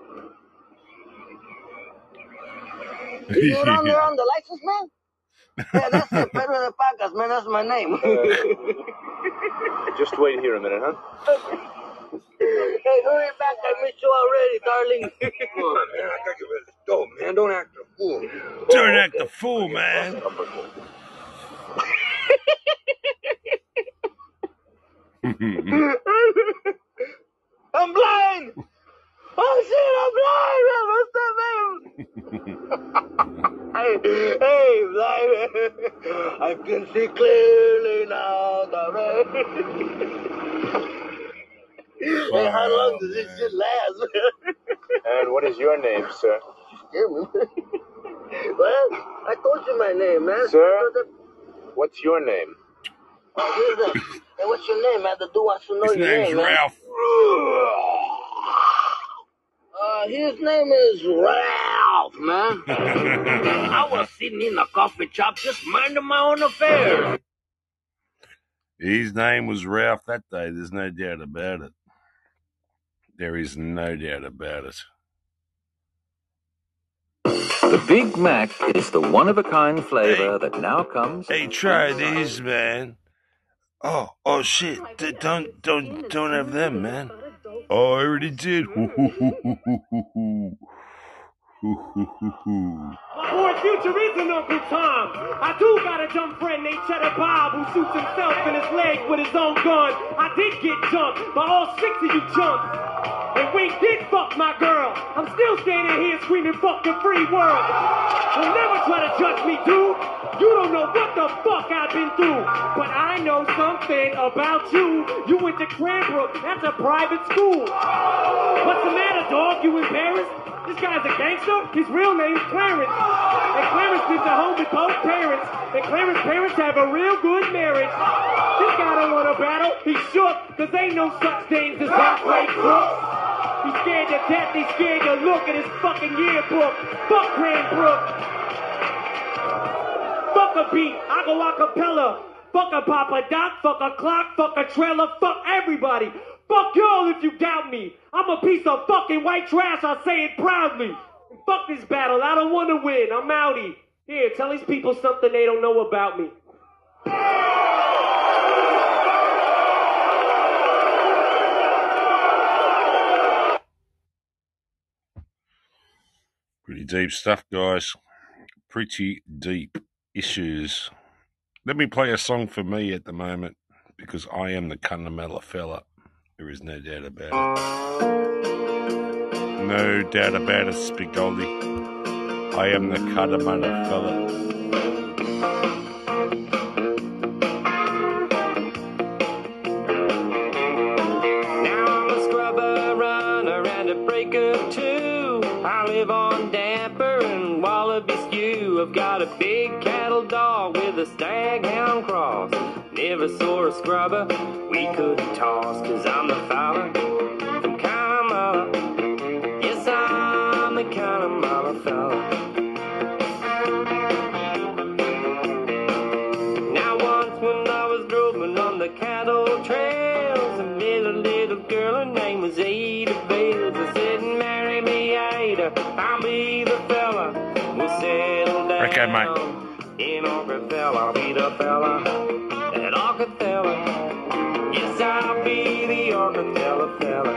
Speaker 5: Is it on there on the license, man? Yeah, that's it. Pedro de Pacas, man. That's my name.
Speaker 7: Uh, just wait here a minute, huh?
Speaker 5: Hey, hurry back. I missed you already, darling.
Speaker 3: Come on, man. I got you with the dope, man. Don't act a fool.
Speaker 1: Don't act the fool, man.
Speaker 5: I'm blind. Oh shit, I'm blind, man. What's up, man? Hey, hey, blind. I can see clearly now. The rain. Hey, how long does this shit last, man?
Speaker 7: And what is your name, sir?
Speaker 5: Scare me. Well, I told you my name, man.
Speaker 7: Sir? What's your name?
Speaker 5: Oh, who's that? Hey, what's your name, man? The dude wants to know
Speaker 1: His
Speaker 5: your
Speaker 1: name's
Speaker 5: name, man.
Speaker 1: Ralph.
Speaker 5: Uh, his name is Ralph, man. I was sitting in a coffee shop just minding my own affairs.
Speaker 1: His name was Ralph that day. There's no doubt about it. There is no doubt about it.
Speaker 9: The Big Mac is the one-of-a-kind flavor hey, that now comes...
Speaker 1: Hey, try these, man. Oh, oh, shit. D- don't, don't, don't have them, man. Oh, I already did.
Speaker 23: My boy Future is an Uncle Tom. I do got a dumb friend named Cheddar Bob who shoots himself in his leg with his own gun. I did get jumped by all six of you chumps. And Wink did fuck my girl. I'm still standing here screaming fuck the free world. You'll never try to judge me, dude. You don't know what the fuck I've been through. But I know something about you. You went to Cranbrook. That's a private school. What's the matter, dog? You embarrassed? This guy's a gangster. His real name's Clarence. And Clarence lives at home with both parents. And Clarence's parents have a real good marriage. This guy don't want to battle. He's shook, cause ain't no such things as halfway crooks. He's scared to death. He's scared to look at his fucking yearbook. Fuck Cranbrook. Fuck a beat. I go a cappella. Fuck a Papa Doc. Fuck a clock. Fuck a trailer. Fuck everybody. Fuck y'all if you doubt me. I'm a piece of fucking white trash, I say it proudly. And fuck this battle, I don't want to win, I'm outie. Here, tell these people something they don't know about me.
Speaker 1: Pretty deep stuff, guys. Pretty deep issues. Let me play a song for me at the moment, because I am the Cunnamulla fella. There is no doubt about it. No doubt about it, Spigoldi. I am the Cunnamulla fella.
Speaker 24: Now I'm a scrubber runner and a breaker too. I live on damper and wallaby stew. I've got a big cattle dog with a staghound cross. Never saw a scrubber we couldn't toss, cause I'm the fella from Cunnamulla. Yes, I'm the Cunnamulla fella. Now once when I was droving on the cattle trails, I met a little girl, her name was Ada Bales. I said, marry me, Ada, I'll be the fella
Speaker 1: Okay, mate.
Speaker 24: In Orcadella, I'll be the fella at Orcadella. Yes, I'll be the Orcadella fella.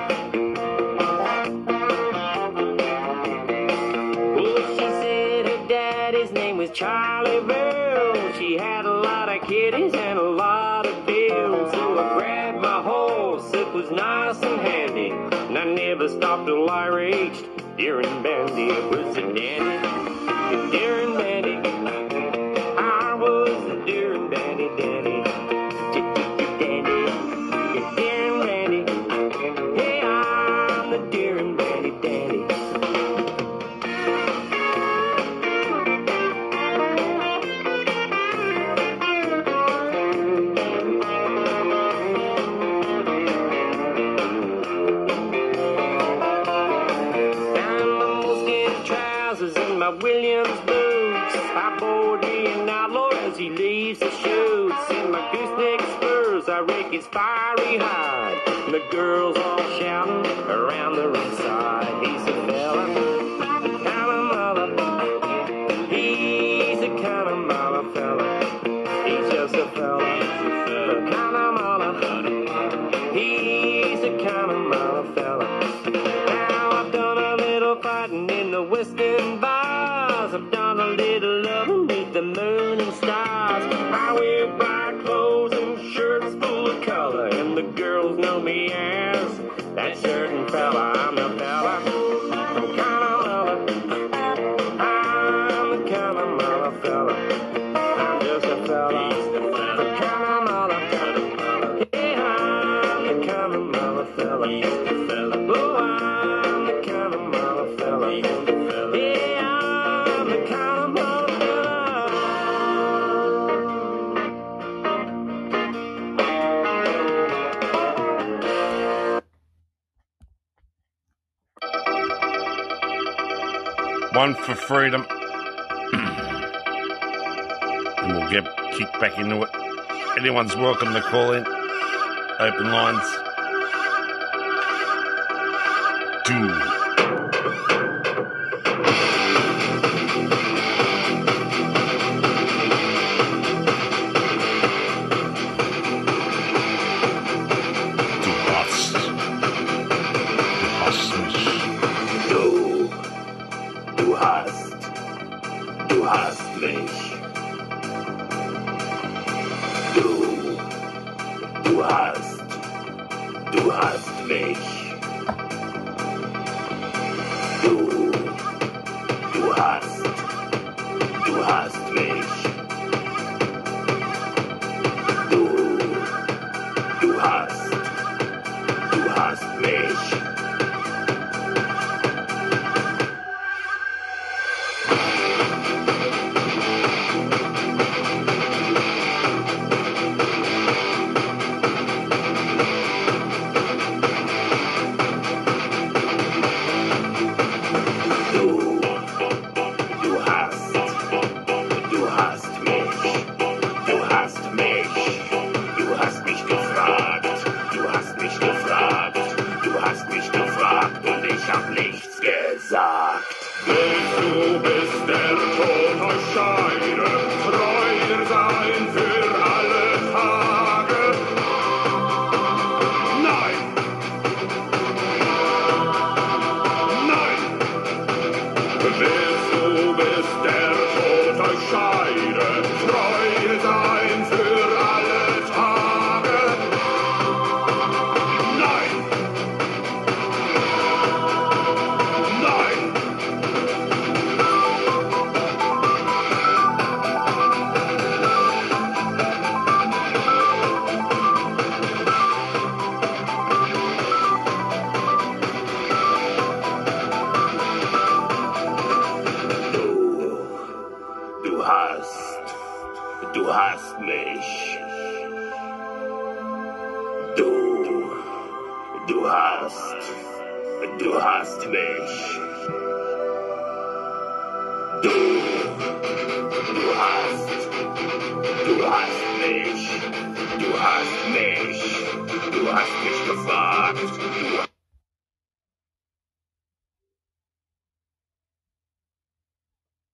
Speaker 24: Well, she said her daddy's name was Charlie Bell. She had a lot of kitties and a lot of bills. So I grabbed my horse, it was nice and handy, and I never stopped till I reached Deer and Bandy. It was a dandy, Deer and Bandy. I was a Deer and Bandy dandy. Dandy, Deer and Bandy. Hey, I'm the Deer and Bandy dandy. Williams boots, I board me an outlaw as he leaves the shoots. In my gooseneck spurs, I rake his fiery hide. And the girls all shouting around the ringside. He's a fella, the kind of mother. He's the kind of mother fella. He's just a fella, the kind of mother. He's the kind of mother fella. Now I've done a little fighting in the Western Bar. I've done a little loving with the moon and stars. I wear bright clothes and shirts full of color, and the girls know me as that certain fella. I'm the fella, I'm kind of mother. I'm the kind of mother fella. I'm just a fella, the kind of mother. Yeah, I'm the kind of mother fella. Oh, I'm the kind of mother fella. Yeah.
Speaker 1: One for freedom. And we'll get kicked back into it. Anyone's welcome to call in. Open lines. Do.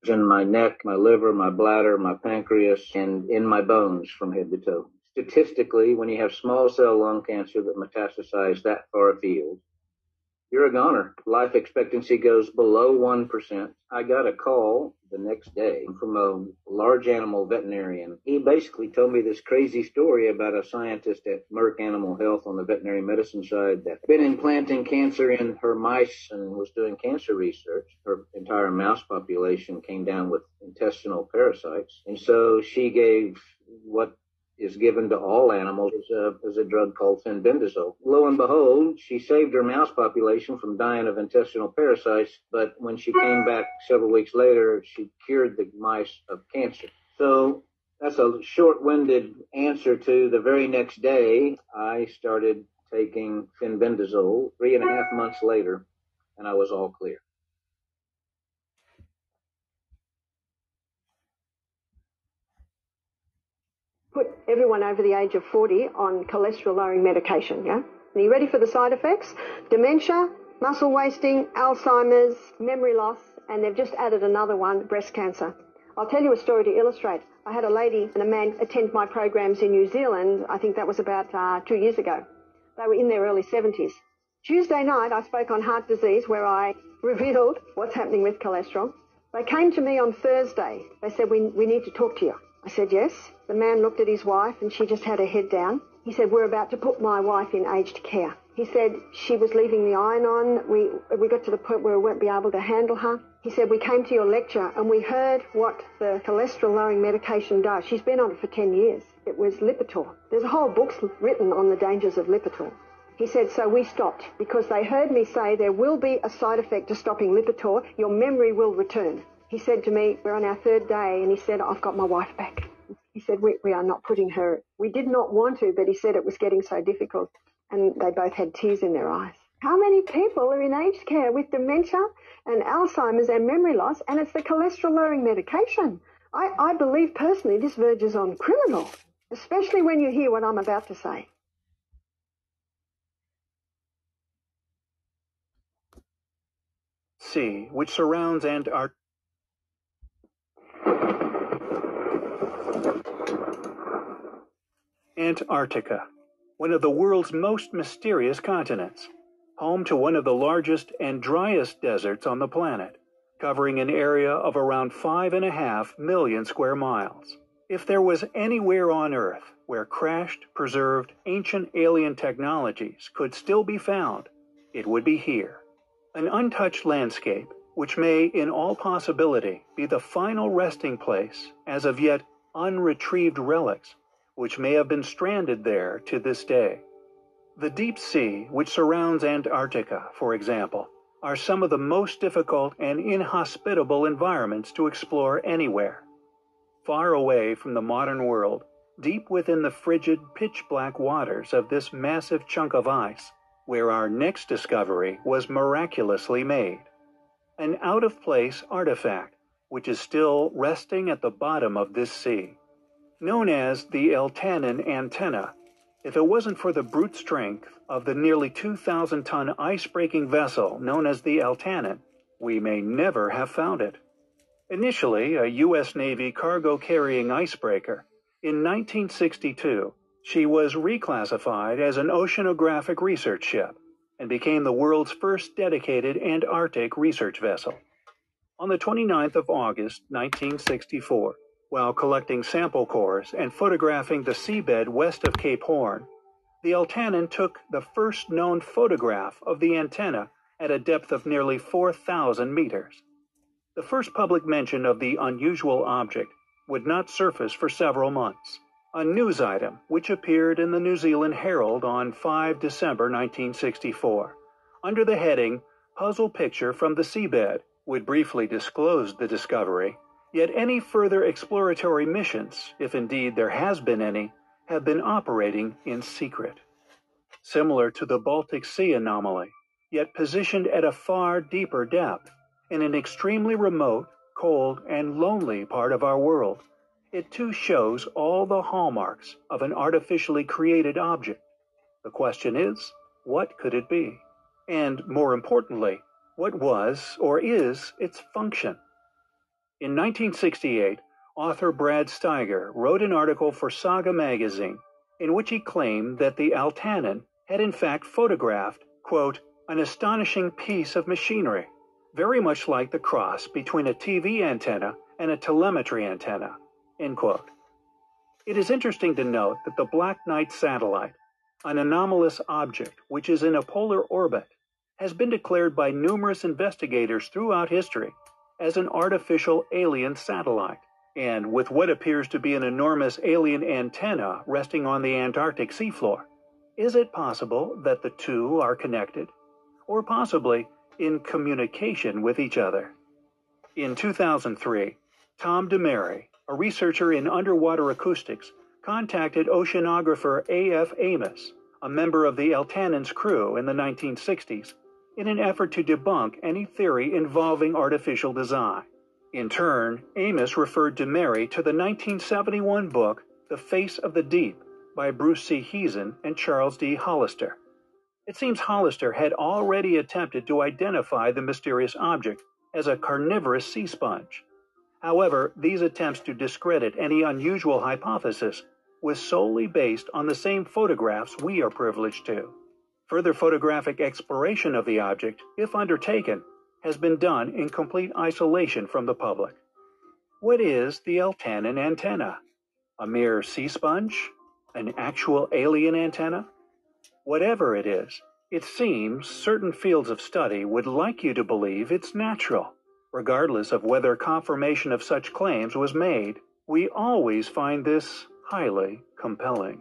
Speaker 8: in my neck, my liver, my bladder, my pancreas, and in my bones from head to toe. Statistically, when you have small cell lung cancer that metastasizes that far afield, you're a goner. Life expectancy goes below one percent. I got a call the next day from a large animal veterinarian. He basically told me this crazy story about a scientist at Merck Animal Health on the veterinary medicine side that's been implanting cancer in her mice and was doing cancer research. Her entire mouse population came down with intestinal parasites. And so she gave what is given to all animals is a, is a drug called fenbendazole. Lo and behold, she saved her mouse population from dying of intestinal parasites, but when she came back several weeks later, she cured the mice of cancer. So that's a short-winded answer to the very next day, I started taking fenbendazole three and a half months later, and I was all clear.
Speaker 10: Put everyone over the age of forty on cholesterol-lowering medication, yeah? Are you ready for the side effects? Dementia, muscle wasting, Alzheimer's, memory loss, and they've just added another one, breast cancer. I'll tell you a story to illustrate. I had a lady and a man attend my programs in New Zealand. I think that was about uh, two years ago. They were in their early seventies. Tuesday night, I spoke on heart disease, where I revealed what's happening with cholesterol. They came to me on Thursday. They said, we, we need to talk to you. I said, yes. The man looked at his wife and she just had her head down. He said, we're about to put my wife in aged care. He said, she was leaving the iron on. We, we got to the point where we won't be able to handle her. He said, we came to your lecture and we heard what the cholesterol-lowering medication does. She's been on it for ten years. It was Lipitor. There's a whole book written on the dangers of Lipitor. He said, so we stopped because they heard me say there will be a side effect to stopping Lipitor. Your memory will return. He said to me, we're on our third day, and he said, I've got my wife back. He said, we, we are not putting her, we did not want to, but he said it was getting so difficult. And they both had tears in their eyes. How many people are in aged care with dementia and Alzheimer's and memory loss, and it's the cholesterol-lowering medication? I, I believe personally this verges on criminal, especially when you hear what I'm about to say.
Speaker 11: Sea, which surrounds Antarctica. Antarctica, one of the world's most mysterious continents, home to one of the largest and driest deserts on the planet, covering an area of around five and a half million square miles. If there was anywhere on Earth where crashed, preserved, ancient alien technologies could still be found, it would be here. An untouched landscape, which may, in all possibility, be the final resting place as of yet unretrieved relics, which may have been stranded there to this day. The deep sea, which surrounds Antarctica, for example, are some of the most difficult and inhospitable environments to explore anywhere. Far away from the modern world, deep within the frigid, pitch-black waters of this massive chunk of ice, where our next discovery was miraculously made. An out-of-place artifact, which is still resting at the bottom of this sea. Known as the Eltanin antenna, if it wasn't for the brute strength of the nearly two thousand ton ice-breaking vessel known as the Eltanin, we may never have found it. Initially a U S Navy cargo-carrying icebreaker, in nineteen sixty-two, she was reclassified as an oceanographic research ship and became the world's first dedicated Antarctic research vessel. On the twenty-ninth of August, nineteen sixty-four, while collecting sample cores and photographing the seabed west of Cape Horn, the Eltanin took the first known photograph of the antenna at a depth of nearly four thousand meters. The first public mention of the unusual object would not surface for several months. A news item which appeared in the New Zealand Herald on the fifth of December nineteen sixty-four, under the heading, Puzzle Picture from the Seabed, would briefly disclose the discovery. Yet any further exploratory missions, if indeed there has been any, have been operating in secret. Similar to the Baltic Sea anomaly, yet positioned at a far deeper depth, in an extremely remote, cold, and lonely part of our world, it too shows all the hallmarks of an artificially created object. The question is, what could it be? And more importantly, what was or is its function? In nineteen sixty-eight, author Brad Steiger wrote an article for Saga magazine in which he claimed that the Altanin had in fact photographed, quote, an astonishing piece of machinery, very much like the cross between a T V antenna and a telemetry antenna, end quote. It is interesting to note that the Black Knight satellite, an anomalous object which is in a polar orbit, has been declared by numerous investigators throughout history as an artificial alien satellite. And with what appears to be an enormous alien antenna resting on the Antarctic seafloor, is it possible that the two are connected, or possibly in communication with each other? In two thousand three, Tom DeMary, a researcher in underwater acoustics, contacted oceanographer A F Amos, a member of the Altanin's crew in the nineteen sixties, in an effort to debunk any theory involving artificial design. In turn, Amos referred DeMary to the nineteen seventy-one book The Face of the Deep by Bruce C. Heezen and Charles D. Hollister. It seems Hollister had already attempted to identify the mysterious object as a carnivorous sea sponge. However, these attempts to discredit any unusual hypothesis was solely based on the same photographs we are privileged to. Further photographic exploration of the object, if undertaken, has been done in complete isolation from the public. What is the Altanin antenna? A mere sea sponge? An actual alien antenna? Whatever it is, it seems certain fields of study would like you to believe it's natural. Regardless of whether confirmation of such claims was made, we always find this highly compelling.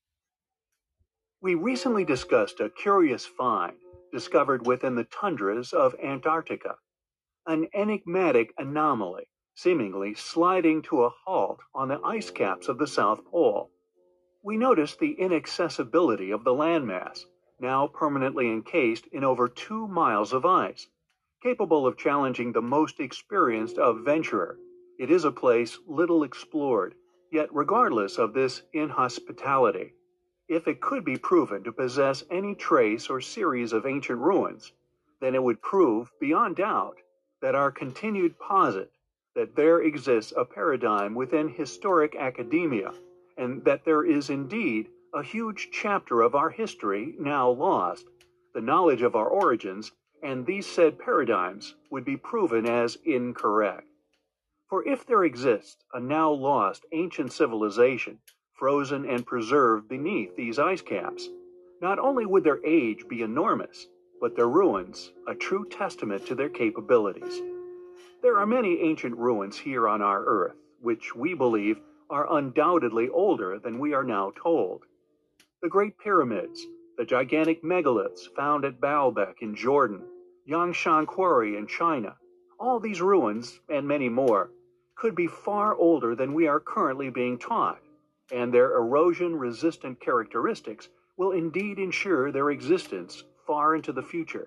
Speaker 11: We recently discussed a curious find discovered within the tundras of Antarctica, an enigmatic anomaly seemingly sliding to a halt on the ice caps of the South Pole. We noticed the inaccessibility of the landmass, now permanently encased in over two miles of ice, capable of challenging the most experienced of venturer. It is a place little explored, yet regardless of this inhospitality, if it could be proven to possess any trace or series of ancient ruins, then it would prove beyond doubt that our continued posit that there exists a paradigm within historic academia, and that there is indeed a huge chapter of our history now lost, the knowledge of our origins, and these said paradigms would be proven as incorrect. For if there exists a now lost ancient civilization, frozen and preserved beneath these ice caps, not only would their age be enormous, but their ruins a true testament to their capabilities. There are many ancient ruins here on our earth, which we believe are undoubtedly older than we are now told. The Great Pyramids, the gigantic megaliths found at Baalbek in Jordan, Yangshan Quarry in China, all these ruins, and many more, could be far older than we are currently being taught, and their erosion-resistant characteristics will indeed ensure their existence far into the future.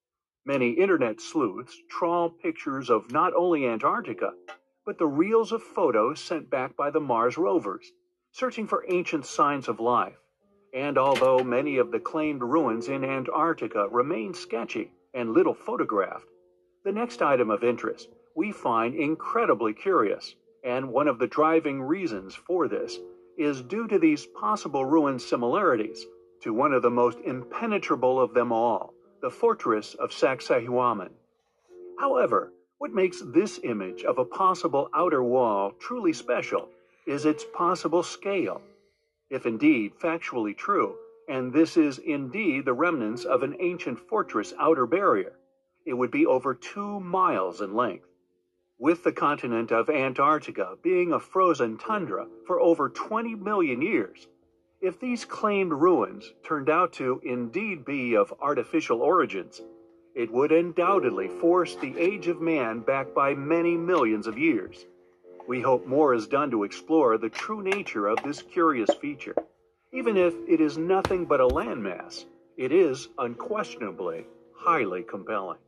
Speaker 11: Many internet sleuths trawl pictures of not only Antarctica, but the reels of photos sent back by the Mars rovers, searching for ancient signs of life. And although many of the claimed ruins in Antarctica remain sketchy and little photographed, the next item of interest we find incredibly curious, and one of the driving reasons for this is due to these possible ruin similarities to one of the most impenetrable of them all, the fortress of Sacsayhuaman. However, what makes this image of a possible outer wall truly special is its possible scale. If indeed factually true, and this is indeed the remnants of an ancient fortress outer barrier, it would be over two miles in length. With the continent of Antarctica being a frozen tundra for over twenty million years, if these claimed ruins turned out to indeed be of artificial origins, it would undoubtedly force the age of man back by many millions of years. We hope more is done to explore the true nature of this curious feature. Even if it is nothing but a landmass, it is unquestionably highly compelling.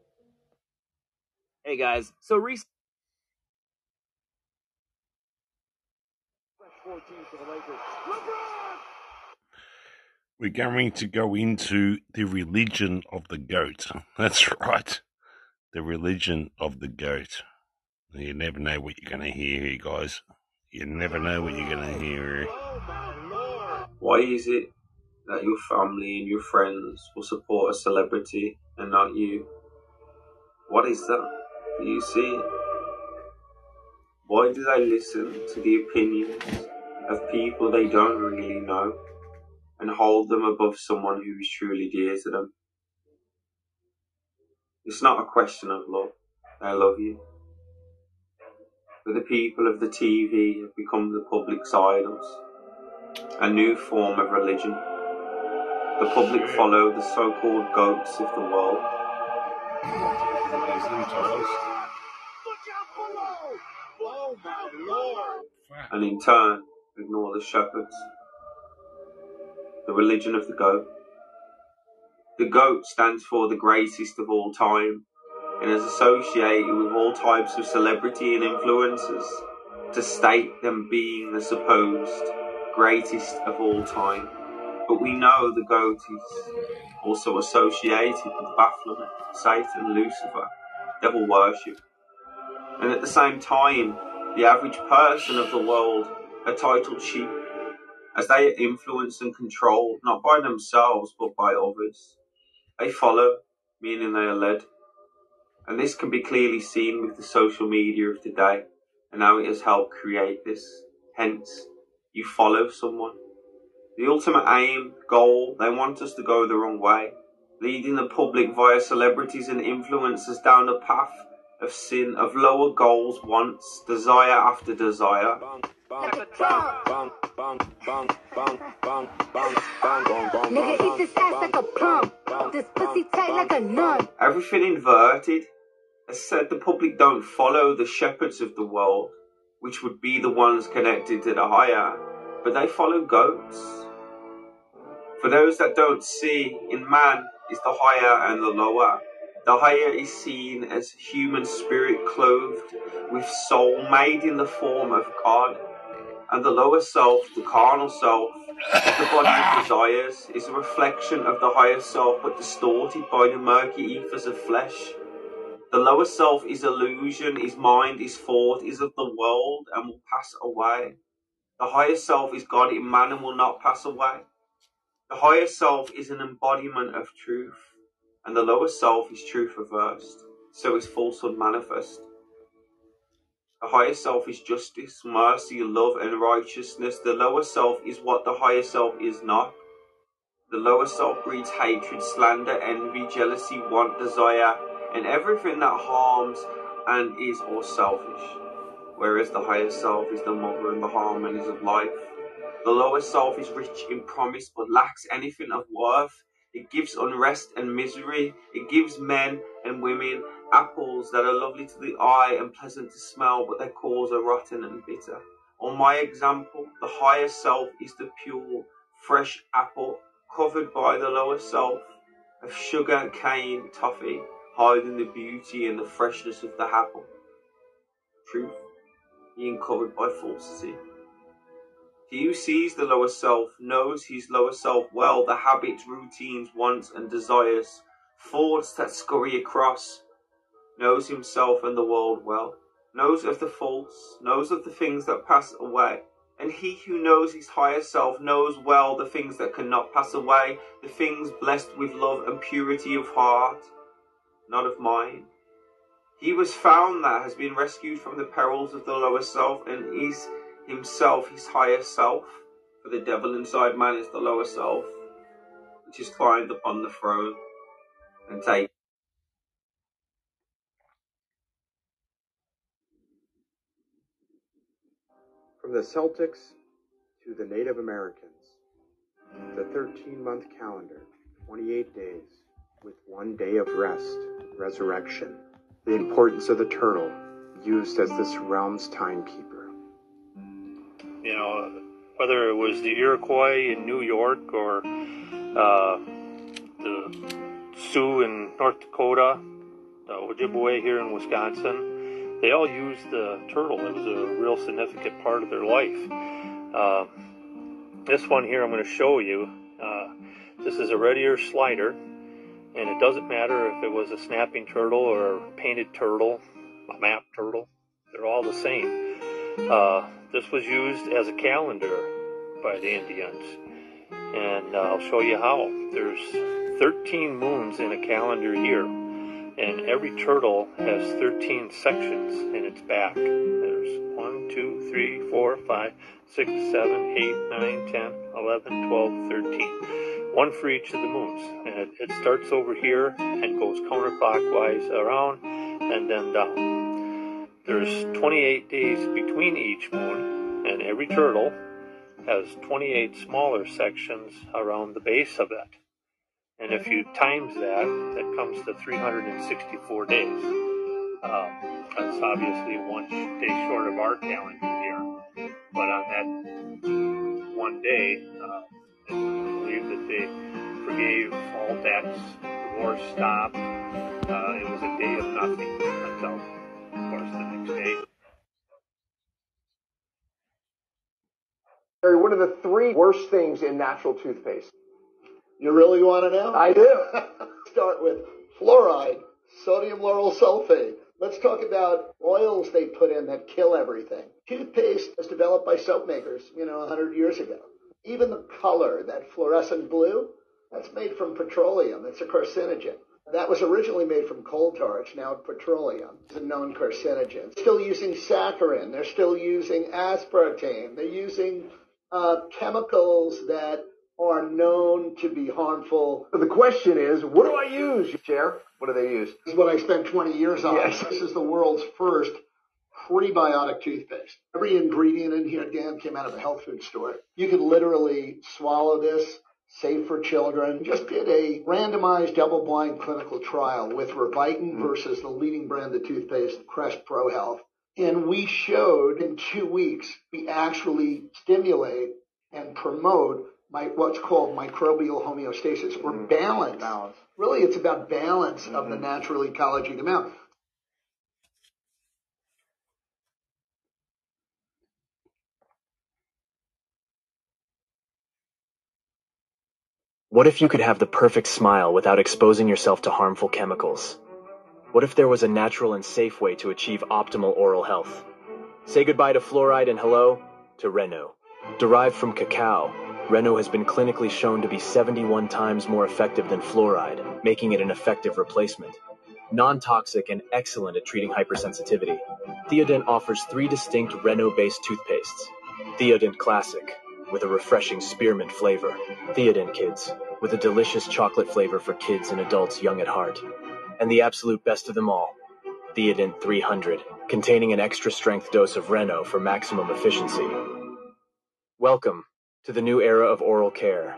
Speaker 17: Hey guys, so recently
Speaker 1: we're going to go into the religion of the goat. That's right, the religion of the goat. You never know what you're going to hear here, guys. You never know what you're going to hear.
Speaker 12: Why is it that your family and your friends will support a celebrity and not you? What is that? Do you see? Why do they listen to the opinions of people they don't really know and hold them above someone who is truly dear to them? It's not a question of love. They love you. But the people of the T V have become the public's idols, a new form of religion. The public follow the so-called goats of the world. And in turn, ignore the shepherds. The religion of the goat. The goat stands for the greatest of all time and is associated with all types of celebrity and influencers to state them being the supposed greatest of all time. But we know the goat is also associated with Baphomet, Satan, Lucifer, devil worship. And at the same time, the average person of the world are titled sheep, as they are influenced and controlled not by themselves but by others. They follow, meaning they are led. And this can be clearly seen with the social media of today and how it has helped create this. Hence, you follow someone. The ultimate aim, goal, they want us to go the wrong way, leading the public via celebrities and influencers down a path of sin, of lower goals, wants, desire after desire.
Speaker 5: Nigga, eat this ass like a plum. This pussy tight like a nun.
Speaker 12: Everything inverted. As said, the public don't follow the shepherds of the world, which would be the ones connected to the higher, but they follow goats. For those that don't see, in man is the higher and the lower. The higher is seen as human spirit clothed with soul, made in the form of God. And the lower self, the carnal self, the body of desires, is a reflection of the higher self but distorted by the murky ethers of flesh. The lower self is illusion, is mind, is thought, is of the world and will pass away. The higher self is God in man and will not pass away. The higher self is an embodiment of truth, and the lower self is truth reversed, so is falsehood manifest. The higher self is justice, mercy, love, and righteousness. The lower self is what the higher self is not. The lower self breeds hatred, slander, envy, jealousy, want, desire, and everything that harms and is all selfish. Whereas the higher self is the mother and the harmonies of life. The lower self is rich in promise but lacks anything of worth. It gives unrest and misery. It gives men and women apples that are lovely to the eye and pleasant to smell, but their cores are rotten and bitter. On my example, the higher self is the pure, fresh apple covered by the lower self of sugar cane toffee, hiding the beauty and the freshness of the apple. Truth being covered by falsity. He who sees the lower self knows his lower self well, the habits, routines, wants and desires, thoughts that scurry across, knows himself and the world well, knows of the false, knows of the things that pass away. And he who knows his higher self knows well the things that cannot pass away, the things blessed with love and purity of heart, not of mind. He was found that has been rescued from the perils of the lower self and is himself his higher self, for the devil inside man is the lower self, which is climbed upon the throne and taken.
Speaker 13: From the Celtics to the Native Americans, the thirteen-month calendar, twenty-eight days, with one day of rest, resurrection. The importance of the turtle, used as this realm's timekeeper.
Speaker 14: You know, whether it was the Iroquois in New York or uh, the Sioux in North Dakota, the Ojibwe here in Wisconsin, they all used the turtle. It was a real significant part of their life. Uh, this one here I'm going to show you, uh, this is a red ear slider, and it doesn't matter if it was a snapping turtle or a painted turtle, a map turtle. They're all the same. Uh, this was used as a calendar by the Indians, and uh, I'll show you how. There's thirteen moons in a calendar year, and every turtle has thirteen sections in its back. There's one, two, three, four, five, six, seven, eight, nine, ten, eleven, twelve, thirteen. One for each of the moons. And it, it starts over here and goes counterclockwise around and then down. There's twenty-eight days between each moon, and every turtle has twenty-eight smaller sections around the base of it. And if you times that, that comes to three hundred sixty-four days. Um, that's obviously one day short of our calendar year. But on that one day, uh, I believe that they forgave all debts, the war stopped. Uh, it was a day of nothing until, of course, the next day.
Speaker 15: Harry, what are the three worst things in natural toothpaste?
Speaker 2: You really want to know?
Speaker 15: I do.
Speaker 2: Start with fluoride, sodium lauryl sulfate. Let's talk about oils they put in that kill everything. Toothpaste was developed by soap makers, you know, one hundred years ago. Even the color, that fluorescent blue, that's made from petroleum. It's a carcinogen. That was originally made from coal tar. It's now petroleum. It's a known carcinogen. Still using saccharin. They're still using aspartame. They're using uh, chemicals that are known to be harmful.
Speaker 15: The question is, what do I use, Chair? What do they use?
Speaker 2: This is what I spent twenty years on.
Speaker 15: Yes.
Speaker 2: This is the world's first prebiotic toothpaste. Every ingredient in here, Dan, came out of a health food store. You could literally swallow this, safe for children. Just did a randomized double-blind clinical trial with Revitin mm-hmm. versus the leading brand of toothpaste, Crest Pro Health. And we showed in two weeks, we actually stimulate and promote my, what's called microbial homeostasis, or mm-hmm. balance.
Speaker 15: balance.
Speaker 2: Really, it's about balance mm-hmm. of the natural ecology of the mouth.
Speaker 16: What if you could have the perfect smile without exposing yourself to harmful chemicals? What if there was a natural and safe way to achieve optimal oral health? Say goodbye to fluoride and hello to Reno. Derived from cacao, Reno has been clinically shown to be seventy-one times more effective than fluoride, making it an effective replacement. Non-toxic and excellent at treating hypersensitivity, Theodent offers three distinct Reno-based toothpastes. Theodent Classic, with a refreshing spearmint flavor. Theodent Kids, with a delicious chocolate flavor for kids and adults young at heart. And the absolute best of them all, Theodent three hundred, containing an extra strength dose of Reno for maximum efficiency. Welcome to the new era of oral care.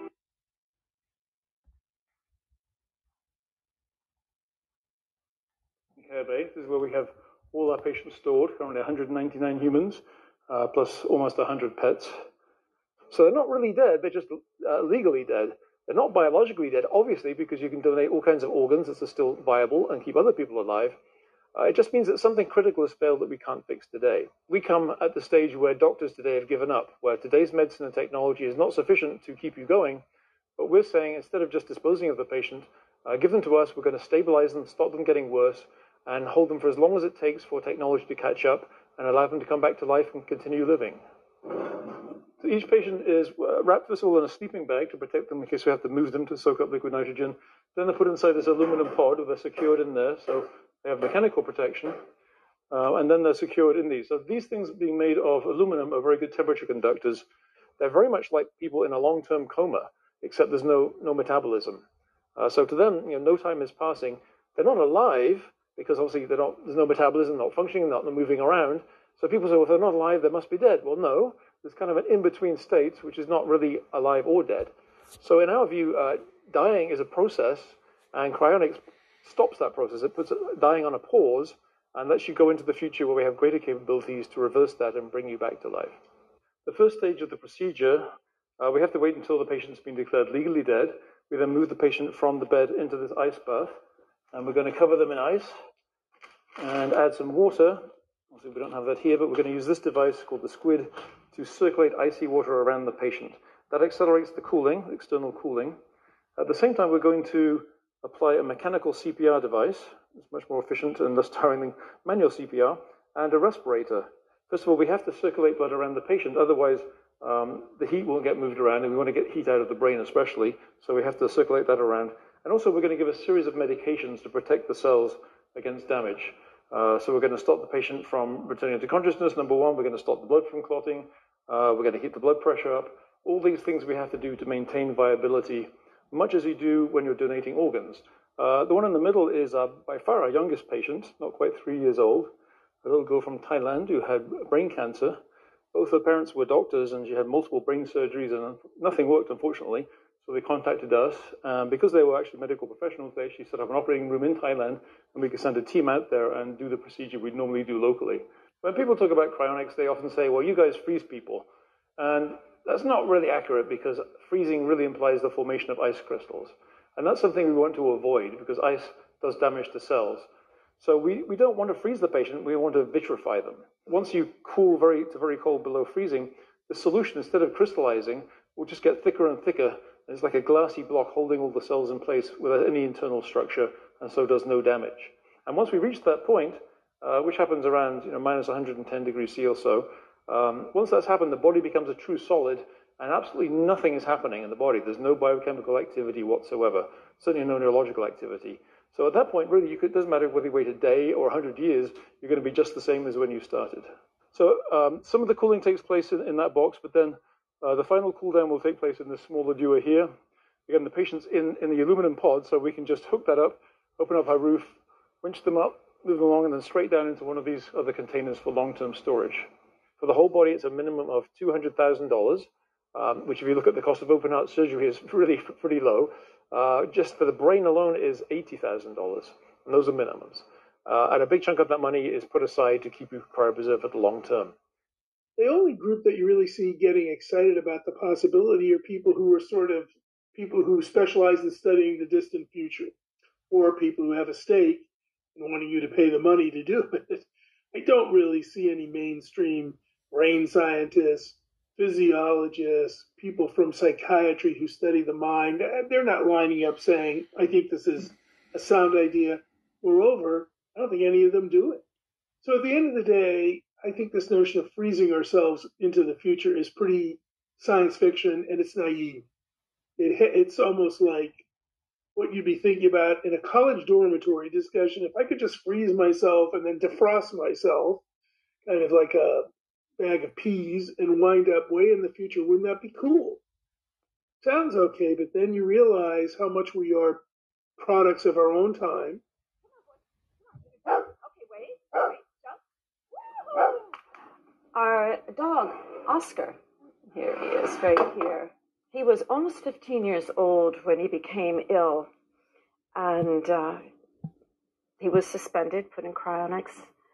Speaker 18: Care base is where we have all our patients stored, currently one hundred ninety-nine humans, uh, plus almost one hundred pets. So they're not really dead, they're just uh, legally dead. They're not biologically dead, obviously, because you can donate all kinds of organs that are still viable and keep other people alive. Uh, it just means that something critical has failed that we can't fix today. We come at the stage where doctors today have given up, where today's medicine and technology is not sufficient to keep you going, but we're saying instead of just disposing of the patient, uh, give them to us, we're going to stabilize them, stop them getting worse, and hold them for as long as it takes for technology to catch up and allow them to come back to life and continue living. So each patient is uh, wrapped first of all in a sleeping bag to protect them in case we have to move them to soak up liquid nitrogen. Then they're put inside this aluminum pod, where they're secured in there, so they have mechanical protection. Uh, and then they're secured in these. So these things being made of aluminum are very good temperature conductors. They're very much like people in a long-term coma, except there's no no metabolism. Uh, so to them, you know, no time is passing. They're not alive, because obviously they're not, there's no metabolism, not functioning, not moving around. So people say, well, if they're not alive, they must be dead. Well, no. There's kind of an in-between state, which is not really alive or dead. So in our view, uh, dying is a process, and cryonics stops that process. It puts dying on a pause and lets you go into the future where we have greater capabilities to reverse that and bring you back to life. The first stage of the procedure, uh, we have to wait until the patient's been declared legally dead. We then move the patient from the bed into this ice bath, and we're going to cover them in ice and add some water. Obviously, we don't have that here, but we're going to use this device called the squid to circulate icy water around the patient. That accelerates the cooling, external cooling. At the same time, we're going to apply a mechanical C P R device. It's much more efficient and less tiring than manual C P R. and a respirator. First of all, we have to circulate blood around the patient, otherwise um, the heat won't get moved around, and we want to get heat out of the brain especially, so we have to circulate that around. And also we're going to give a series of medications to protect the cells against damage. Uh, so we're going to stop the patient from returning to consciousness, number one. We're going to stop the blood from clotting. Uh, we're going to keep the blood pressure up. All these things we have to do to maintain viability, much as you do when you're donating organs. Uh, the one in the middle is uh, by far our youngest patient, not quite three years old, a little girl from Thailand who had brain cancer. Both her parents were doctors, and she had multiple brain surgeries, and nothing worked, unfortunately. So they contacted us. Um, because they were actually medical professionals, they actually set up an operating room in Thailand, and we could send a team out there and do the procedure we'd normally do locally. When people talk about cryonics, they often say, well, you guys freeze people. And that's not really accurate, because freezing really implies the formation of ice crystals. And that's something we want to avoid, because ice does damage to cells. So we, we don't want to freeze the patient, we want to vitrify them. Once you cool very to very cold below freezing, the solution, instead of crystallizing, will just get thicker and thicker. It's like a glassy block holding all the cells in place without any internal structure, and so does no damage. And once we reach that point, uh, which happens around you know, minus one hundred ten degrees C or so, um, once that's happened, the body becomes a true solid, and absolutely nothing is happening in the body. There's no biochemical activity whatsoever, certainly no neurological activity. So at that point, really, you could, it doesn't matter whether you wait a day or one hundred years, you're going to be just the same as when you started. So um, some of the cooling takes place in, in that box, but then uh, the final cool down will take place in this smaller dewar here. Again, the patient's in, in the aluminum pod, so we can just hook that up, open up our roof, winch them up, move them along, and then straight down into one of these other containers for long-term storage. For the whole body, it's a minimum of two hundred thousand dollars, um, which if you look at the cost of open heart surgery is really pretty low. Uh, just for the brain alone is eighty thousand dollars, and those are minimums. Uh, and a big chunk of that money is put aside to keep you cryopreserved for the long term.
Speaker 4: The only group that you really see getting excited about the possibility are people who are sort of people who specialize in studying the distant future, or people who have a stake in wanting you to pay the money to do it. I don't really see any mainstream brain scientists, physiologists, people from psychiatry who study the mind. They're not lining up saying, I think this is a sound idea. Moreover, I don't think any of them do it. So at the end of the day, I think this notion of freezing ourselves into the future is pretty science fiction, and it's naive. It, it's almost like what you'd be thinking about in a college dormitory discussion. If I could just freeze myself and then defrost myself, kind of like a bag of peas, and wind up way in the future, wouldn't that be cool? Sounds okay, but then you realize how much we are products of our own time.
Speaker 20: Okay, wait, wait, jump. Our dog, Oscar, here he is, right here. He was almost fifteen years old when he became ill, and uh, he was suspended, put in cryonics.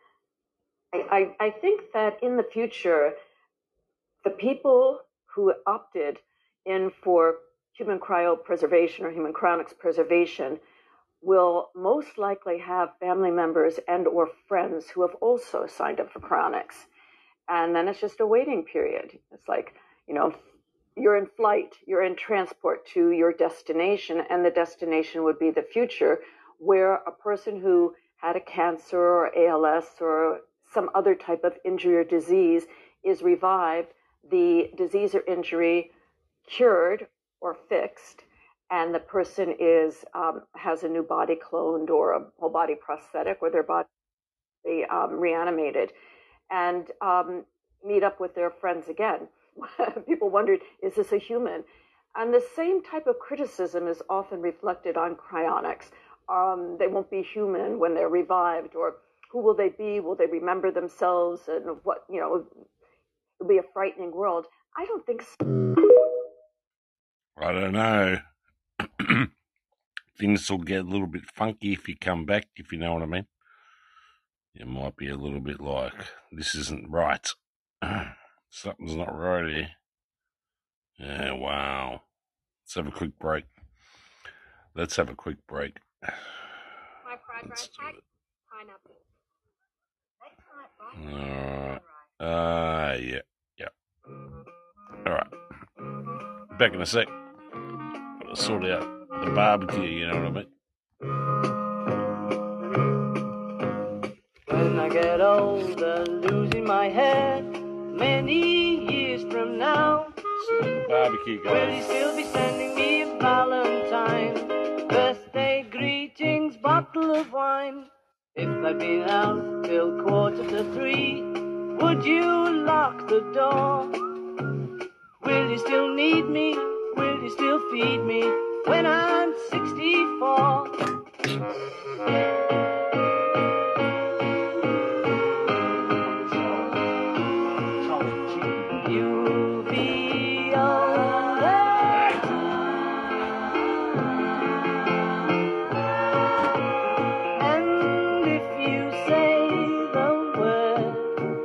Speaker 20: I, I, I think that in the future, the people who opted in for human cryopreservation or human cryonics preservation will most likely have family members and or friends who have also signed up for cryonics. And then it's just a waiting period. It's like, you know, you're in flight, you're in transport to your destination, and the destination would be the future, where a person who had a cancer or A L S or some other type of injury or disease is revived, the disease or injury cured or fixed, and the person is um, has a new body cloned or a whole body prosthetic, or their body um, reanimated, and um, meet up with their friends again. People wondered, is this a human? And the same type of criticism is often reflected on cryonics. Um, they won't be human when they're revived, or who will they be? Will they remember themselves? And what, you know, it'll be a frightening world. I don't think so.
Speaker 1: I don't know. Things will get a little bit funky if you come back, if you know what I mean. It might be a little bit like, this isn't right. Something's not right here. Yeah, wow. Let's have a quick break. Let's have a quick break.
Speaker 20: My fried rice pack, pineapple.
Speaker 1: Alright. Uh, yeah, yeah. Alright. Back in a sec. Gotta sort out the barbecue, you know what I mean?
Speaker 20: When I get older,
Speaker 1: barbecue,
Speaker 24: Will you
Speaker 1: guys.
Speaker 24: still be sending me a Valentine? Birthday greetings, bottle of wine. If I'd been out till quarter to three, would you lock the door? Will you still need me? Will you still feed me when I'm sixty-four? You'll be alright. And if you say the word,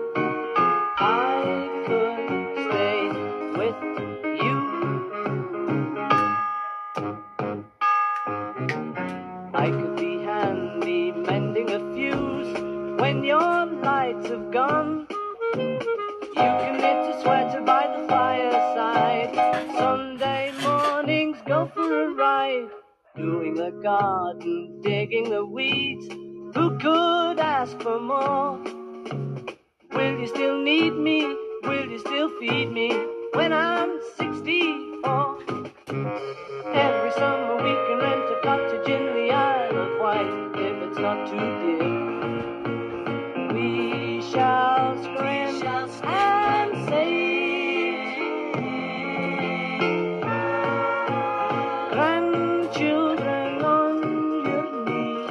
Speaker 24: I could stay with you. I could be handy mending a fuse when your lights have gone. You can knit a sweater by the fireside. Sunday mornings go for a ride. Doing the garden, digging the weeds. Who could ask for more? Will you still need me? Will you still feed me when I'm sixty-four? Every summer we can rent a cottage in the Isle of Wight if it's not too dear. We shall scrimp and save. Grandchildren on your knee.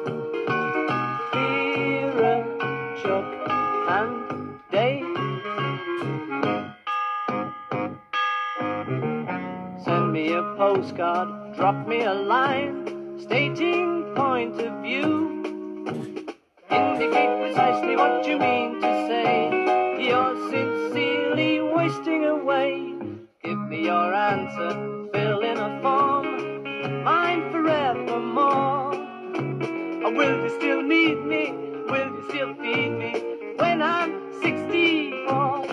Speaker 24: Vera, Chuck, and Dave. Send me a postcard, drop me a line, stating point of view. Indicate precisely what you mean to say. You're sincerely wasting away. Give me your answer, fill in a form, mine forevermore. Or will you still need me? Will you still feed me when I'm sixty-four?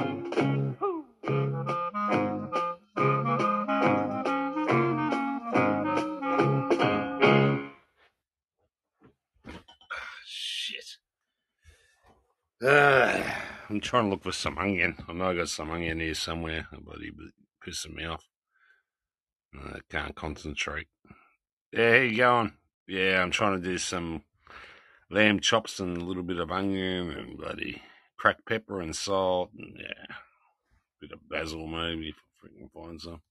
Speaker 1: Shit. Uh, I'm trying to look for some onion. I know I got some onion here somewhere, but he was pissing me off. I can't concentrate. Yeah, how you going? Yeah, I'm trying to do some lamb chops and a little bit of onion and bloody cracked pepper and salt and yeah, bit of basil maybe if I freaking find some.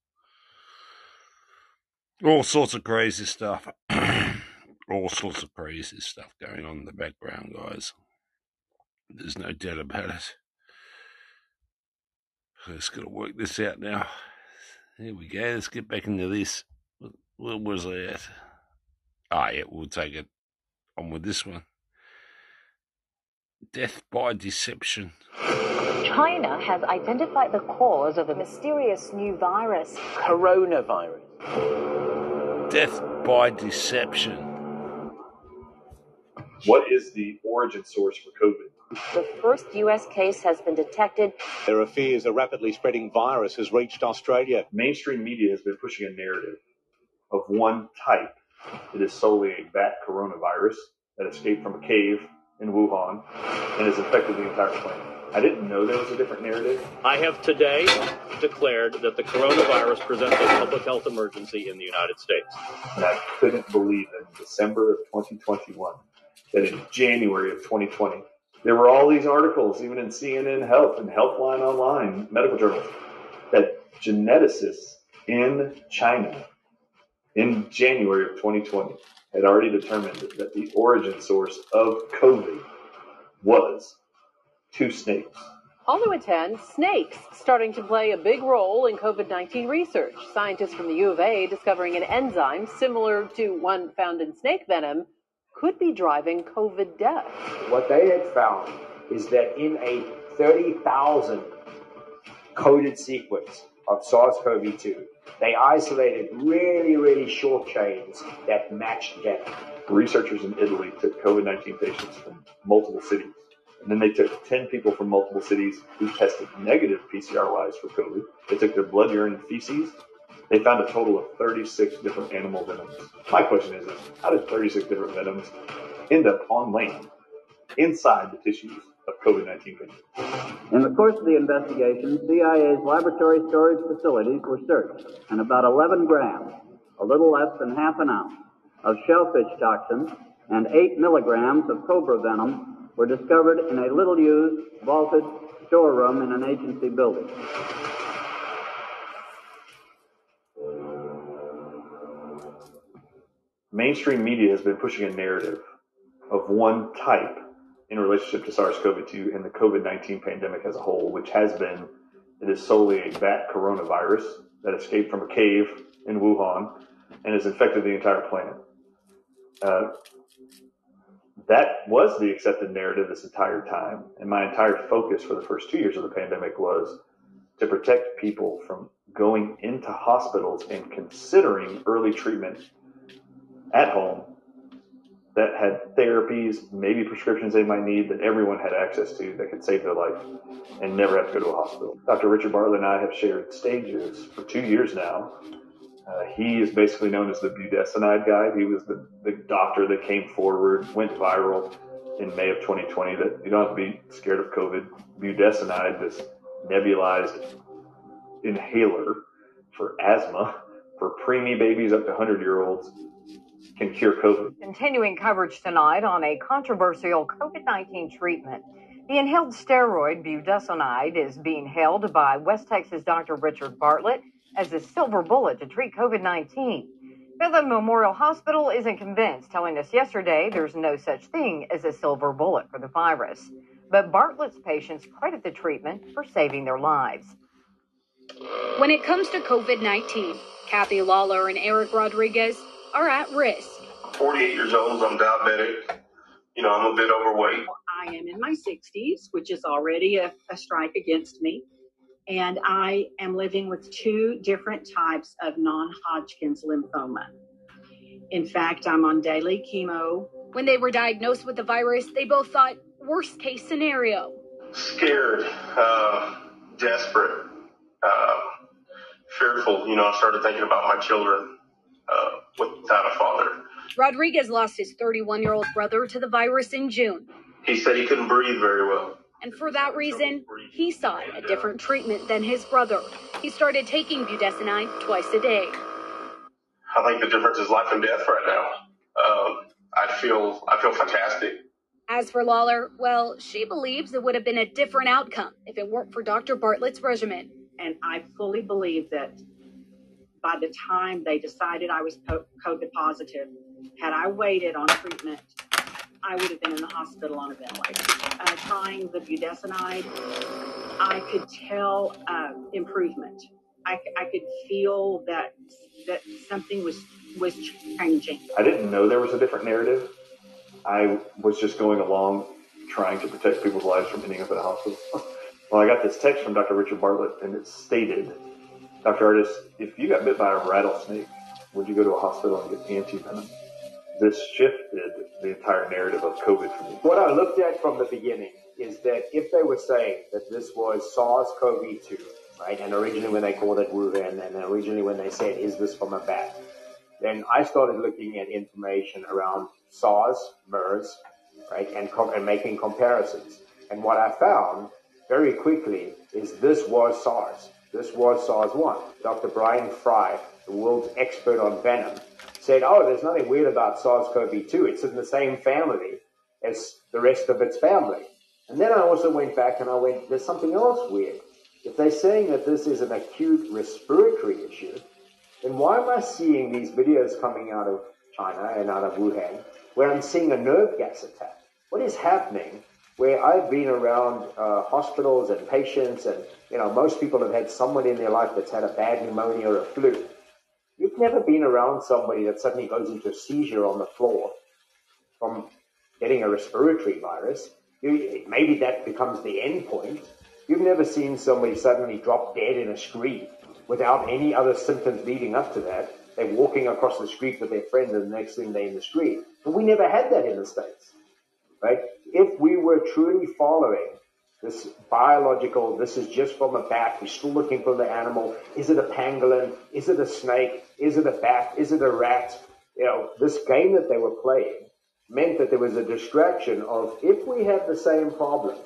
Speaker 1: All sorts of crazy stuff. All sorts of crazy stuff going on in the background, guys. There's no doubt about it. I just got to work this out now. Here we go. Let's get back into this. Where was I at? Ah, yeah, we'll take it on with this one. Death by deception.
Speaker 6: China has identified the cause of a mysterious new virus.
Speaker 16: Coronavirus.
Speaker 1: Death by deception.
Speaker 19: What is the origin source for COVID?
Speaker 6: The first U S case has been detected.
Speaker 21: There are fears a rapidly spreading virus has reached Australia.
Speaker 19: Mainstream media has been pushing a narrative of one type. It is solely a bat coronavirus that escaped from a cave in Wuhan and has infected the entire planet. I didn't know there was a different narrative.
Speaker 14: I have today declared that the coronavirus presents a public health emergency in the United States.
Speaker 19: And I couldn't believe in December of twenty twenty-one that in January of twenty twenty, there were all these articles, even in C N N Health and Healthline Online, medical journals, that geneticists in China in January of twenty twenty had already determined that the origin source of COVID was two snakes.
Speaker 22: Also at ten, snakes starting to play a big role in COVID nineteen research. Scientists from the U of A discovering an enzyme similar to one found in snake venom could be driving COVID death.
Speaker 25: What they had found is that in a thirty thousand coded sequence of SARS CoV two, they isolated really, really short chains that matched together.
Speaker 19: Researchers in Italy took COVID nineteen patients from multiple cities. And then they took ten people from multiple cities who tested negative P C R-wise for COVID. They took their blood, urine, and feces. They found a total of thirty-six different animal venoms. My question is, is how did thirty-six different venoms end up on land, inside the tissues of COVID nineteen.
Speaker 3: In the course of the investigation, C I A's laboratory storage facilities were searched, and about eleven grams, a little less than half an ounce, of shellfish toxin and eight milligrams of cobra venom were discovered in a little-used, vaulted storeroom in an agency building.
Speaker 19: Mainstream media has been pushing a narrative of one type in relationship to SARS-C o V two and the COVID nineteen pandemic as a whole, which has been, it is solely a bat coronavirus that escaped from a cave in Wuhan and has infected the entire planet. Uh, that was the accepted narrative this entire time, and my entire focus for the first two years of the pandemic was to protect people from going into hospitals and considering early treatment at home that had therapies, maybe prescriptions they might need that everyone had access to that could save their life and never have to go to a hospital. Doctor Richard Bartlett and I have shared stages for two years now. Uh, he is basically known as the budesonide guy. He was the, the doctor that came forward, went viral in May of twenty twenty, that you don't have to be scared of COVID. Budesonide, this nebulized inhaler for asthma for preemie babies up to one hundred year olds, can cure COVID.
Speaker 7: Continuing coverage tonight on a controversial COVID nineteen treatment. The inhaled steroid budesonide is being hailed by West Texas Doctor Richard Bartlett as a silver bullet to treat COVID nineteen. Bethlehem Memorial Hospital isn't convinced, telling us yesterday there's no such thing as a silver bullet for the virus. But Bartlett's patients credit the treatment for saving their lives.
Speaker 8: When it comes to COVID nineteen, Kathy Lawler and Eric Rodriguez are at risk.
Speaker 9: forty-eight years old, I'm diabetic. You know, I'm a bit overweight.
Speaker 23: I am in my sixties, which is already a, a strike against me. And I am living with two different types of non-Hodgkin's lymphoma. In fact, I'm on daily chemo.
Speaker 8: When they were diagnosed with the virus, they both thought worst case scenario.
Speaker 9: Scared, uh, desperate, uh, fearful. You know, I started thinking about my children uh, without a father.
Speaker 8: Rodriguez lost his thirty-one-year-old brother to the virus in June.
Speaker 9: He said he couldn't breathe very well.
Speaker 8: And for that reason, he sought a different treatment than his brother. He started taking budesonide twice a day.
Speaker 9: I think the difference is life and death right now. Um, I feel I feel fantastic.
Speaker 8: As for Lawler, well, she believes it would have been a different outcome if it weren't for Doctor Bartlett's regimen.
Speaker 23: And I fully believe that by the time they decided I was COVID positive, had I waited on treatment, I would have been in the hospital on a ventilator. Uh, trying the budesonide, I could tell uh, improvement. I, I could feel that that something was was changing.
Speaker 19: I didn't know there was a different narrative. I was just going along trying to protect people's lives from ending up in a hospital. Well, I got this text from Doctor Richard Bartlett, and it stated, Doctor Ardis, if you got bit by a rattlesnake, would you go to a hospital and get anti-venom? This shifted the entire narrative of COVID for me.
Speaker 25: What I looked at from the beginning is that if they were saying that this was SARS-C o V two, right, and originally when they called it Wuhan, and originally when they said, is this from a bat, then I started looking at information around SARS, MERS, right, and, com- and making comparisons. And what I found very quickly is this was SARS. This was SARS one. Doctor Brian Fry, the world's expert on venom, said, oh, there's nothing weird about SARS-C o V two. It's in the same family as the rest of its family. And then I also went back and I went, there's something else weird. If they're saying that this is an acute respiratory issue, then why am I seeing these videos coming out of China and out of Wuhan where I'm seeing a nerve gas attack? What is happening where I've been around uh, hospitals and patients and, you know, most people have had someone in their life that's had a bad pneumonia or a flu. You've never been around somebody that suddenly goes into a seizure on the floor from getting a respiratory virus. You, maybe that becomes the end point. You've never seen somebody suddenly drop dead in a street without any other symptoms leading up to that. They're walking across the street with their friend and the next thing they're in the street. But we never had that in the States, right? If we were truly following this biological, this is just from a bat, we're still looking for the animal. Is it a pangolin? Is it a snake? Is it a bat? Is it a rat? You know, this game that they were playing meant that there was a distraction of, if we have the same problem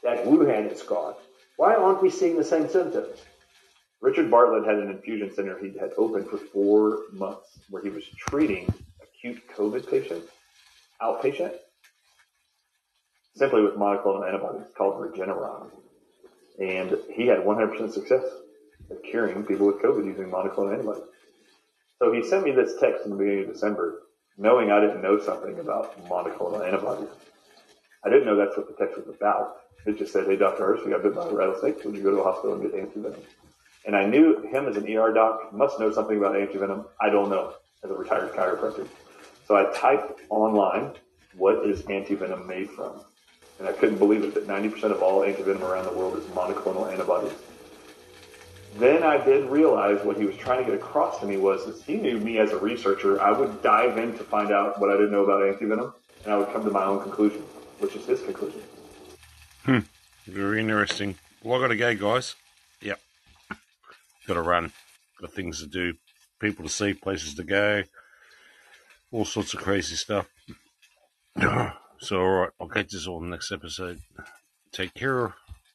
Speaker 25: that Wuhan has got, why aren't we seeing the same symptoms?
Speaker 19: Richard Bartlett had an infusion center he had opened for four months where he was treating acute COVID patients, outpatient, simply with monoclonal antibodies called Regeneron. And he had one hundred percent success at curing people with COVID using monoclonal antibodies. So he sent me this text in the beginning of December, knowing I didn't know something about monoclonal antibodies. I didn't know that's what the text was about. It just said, hey, Doctor Hurst, you got bit by a rattlesnake. Would you go to a hospital and get antivenom? And I knew him as an E R doc must know something about antivenom. I don't know, as a retired chiropractor. So I typed online, what is antivenom made from? And I couldn't believe it that ninety percent of all antivenom around the world is monoclonal antibodies. Then I did realize what he was trying to get across to me was that he knew me as a researcher. I would dive in to find out what I didn't know about antivenom, and I would come to my own conclusion, which is his conclusion.
Speaker 1: Hmm. Very interesting. Well, I got to go, guys. Yep. Got to run. Got things to do. People to see, places to go. All sorts of crazy stuff. So, all right. I'll catch you all in the next episode. Take care.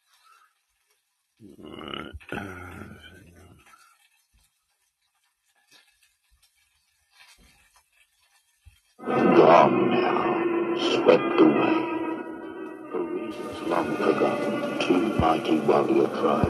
Speaker 5: Gone now, swept away. For reasons long forgotten, two mighty warrior tribes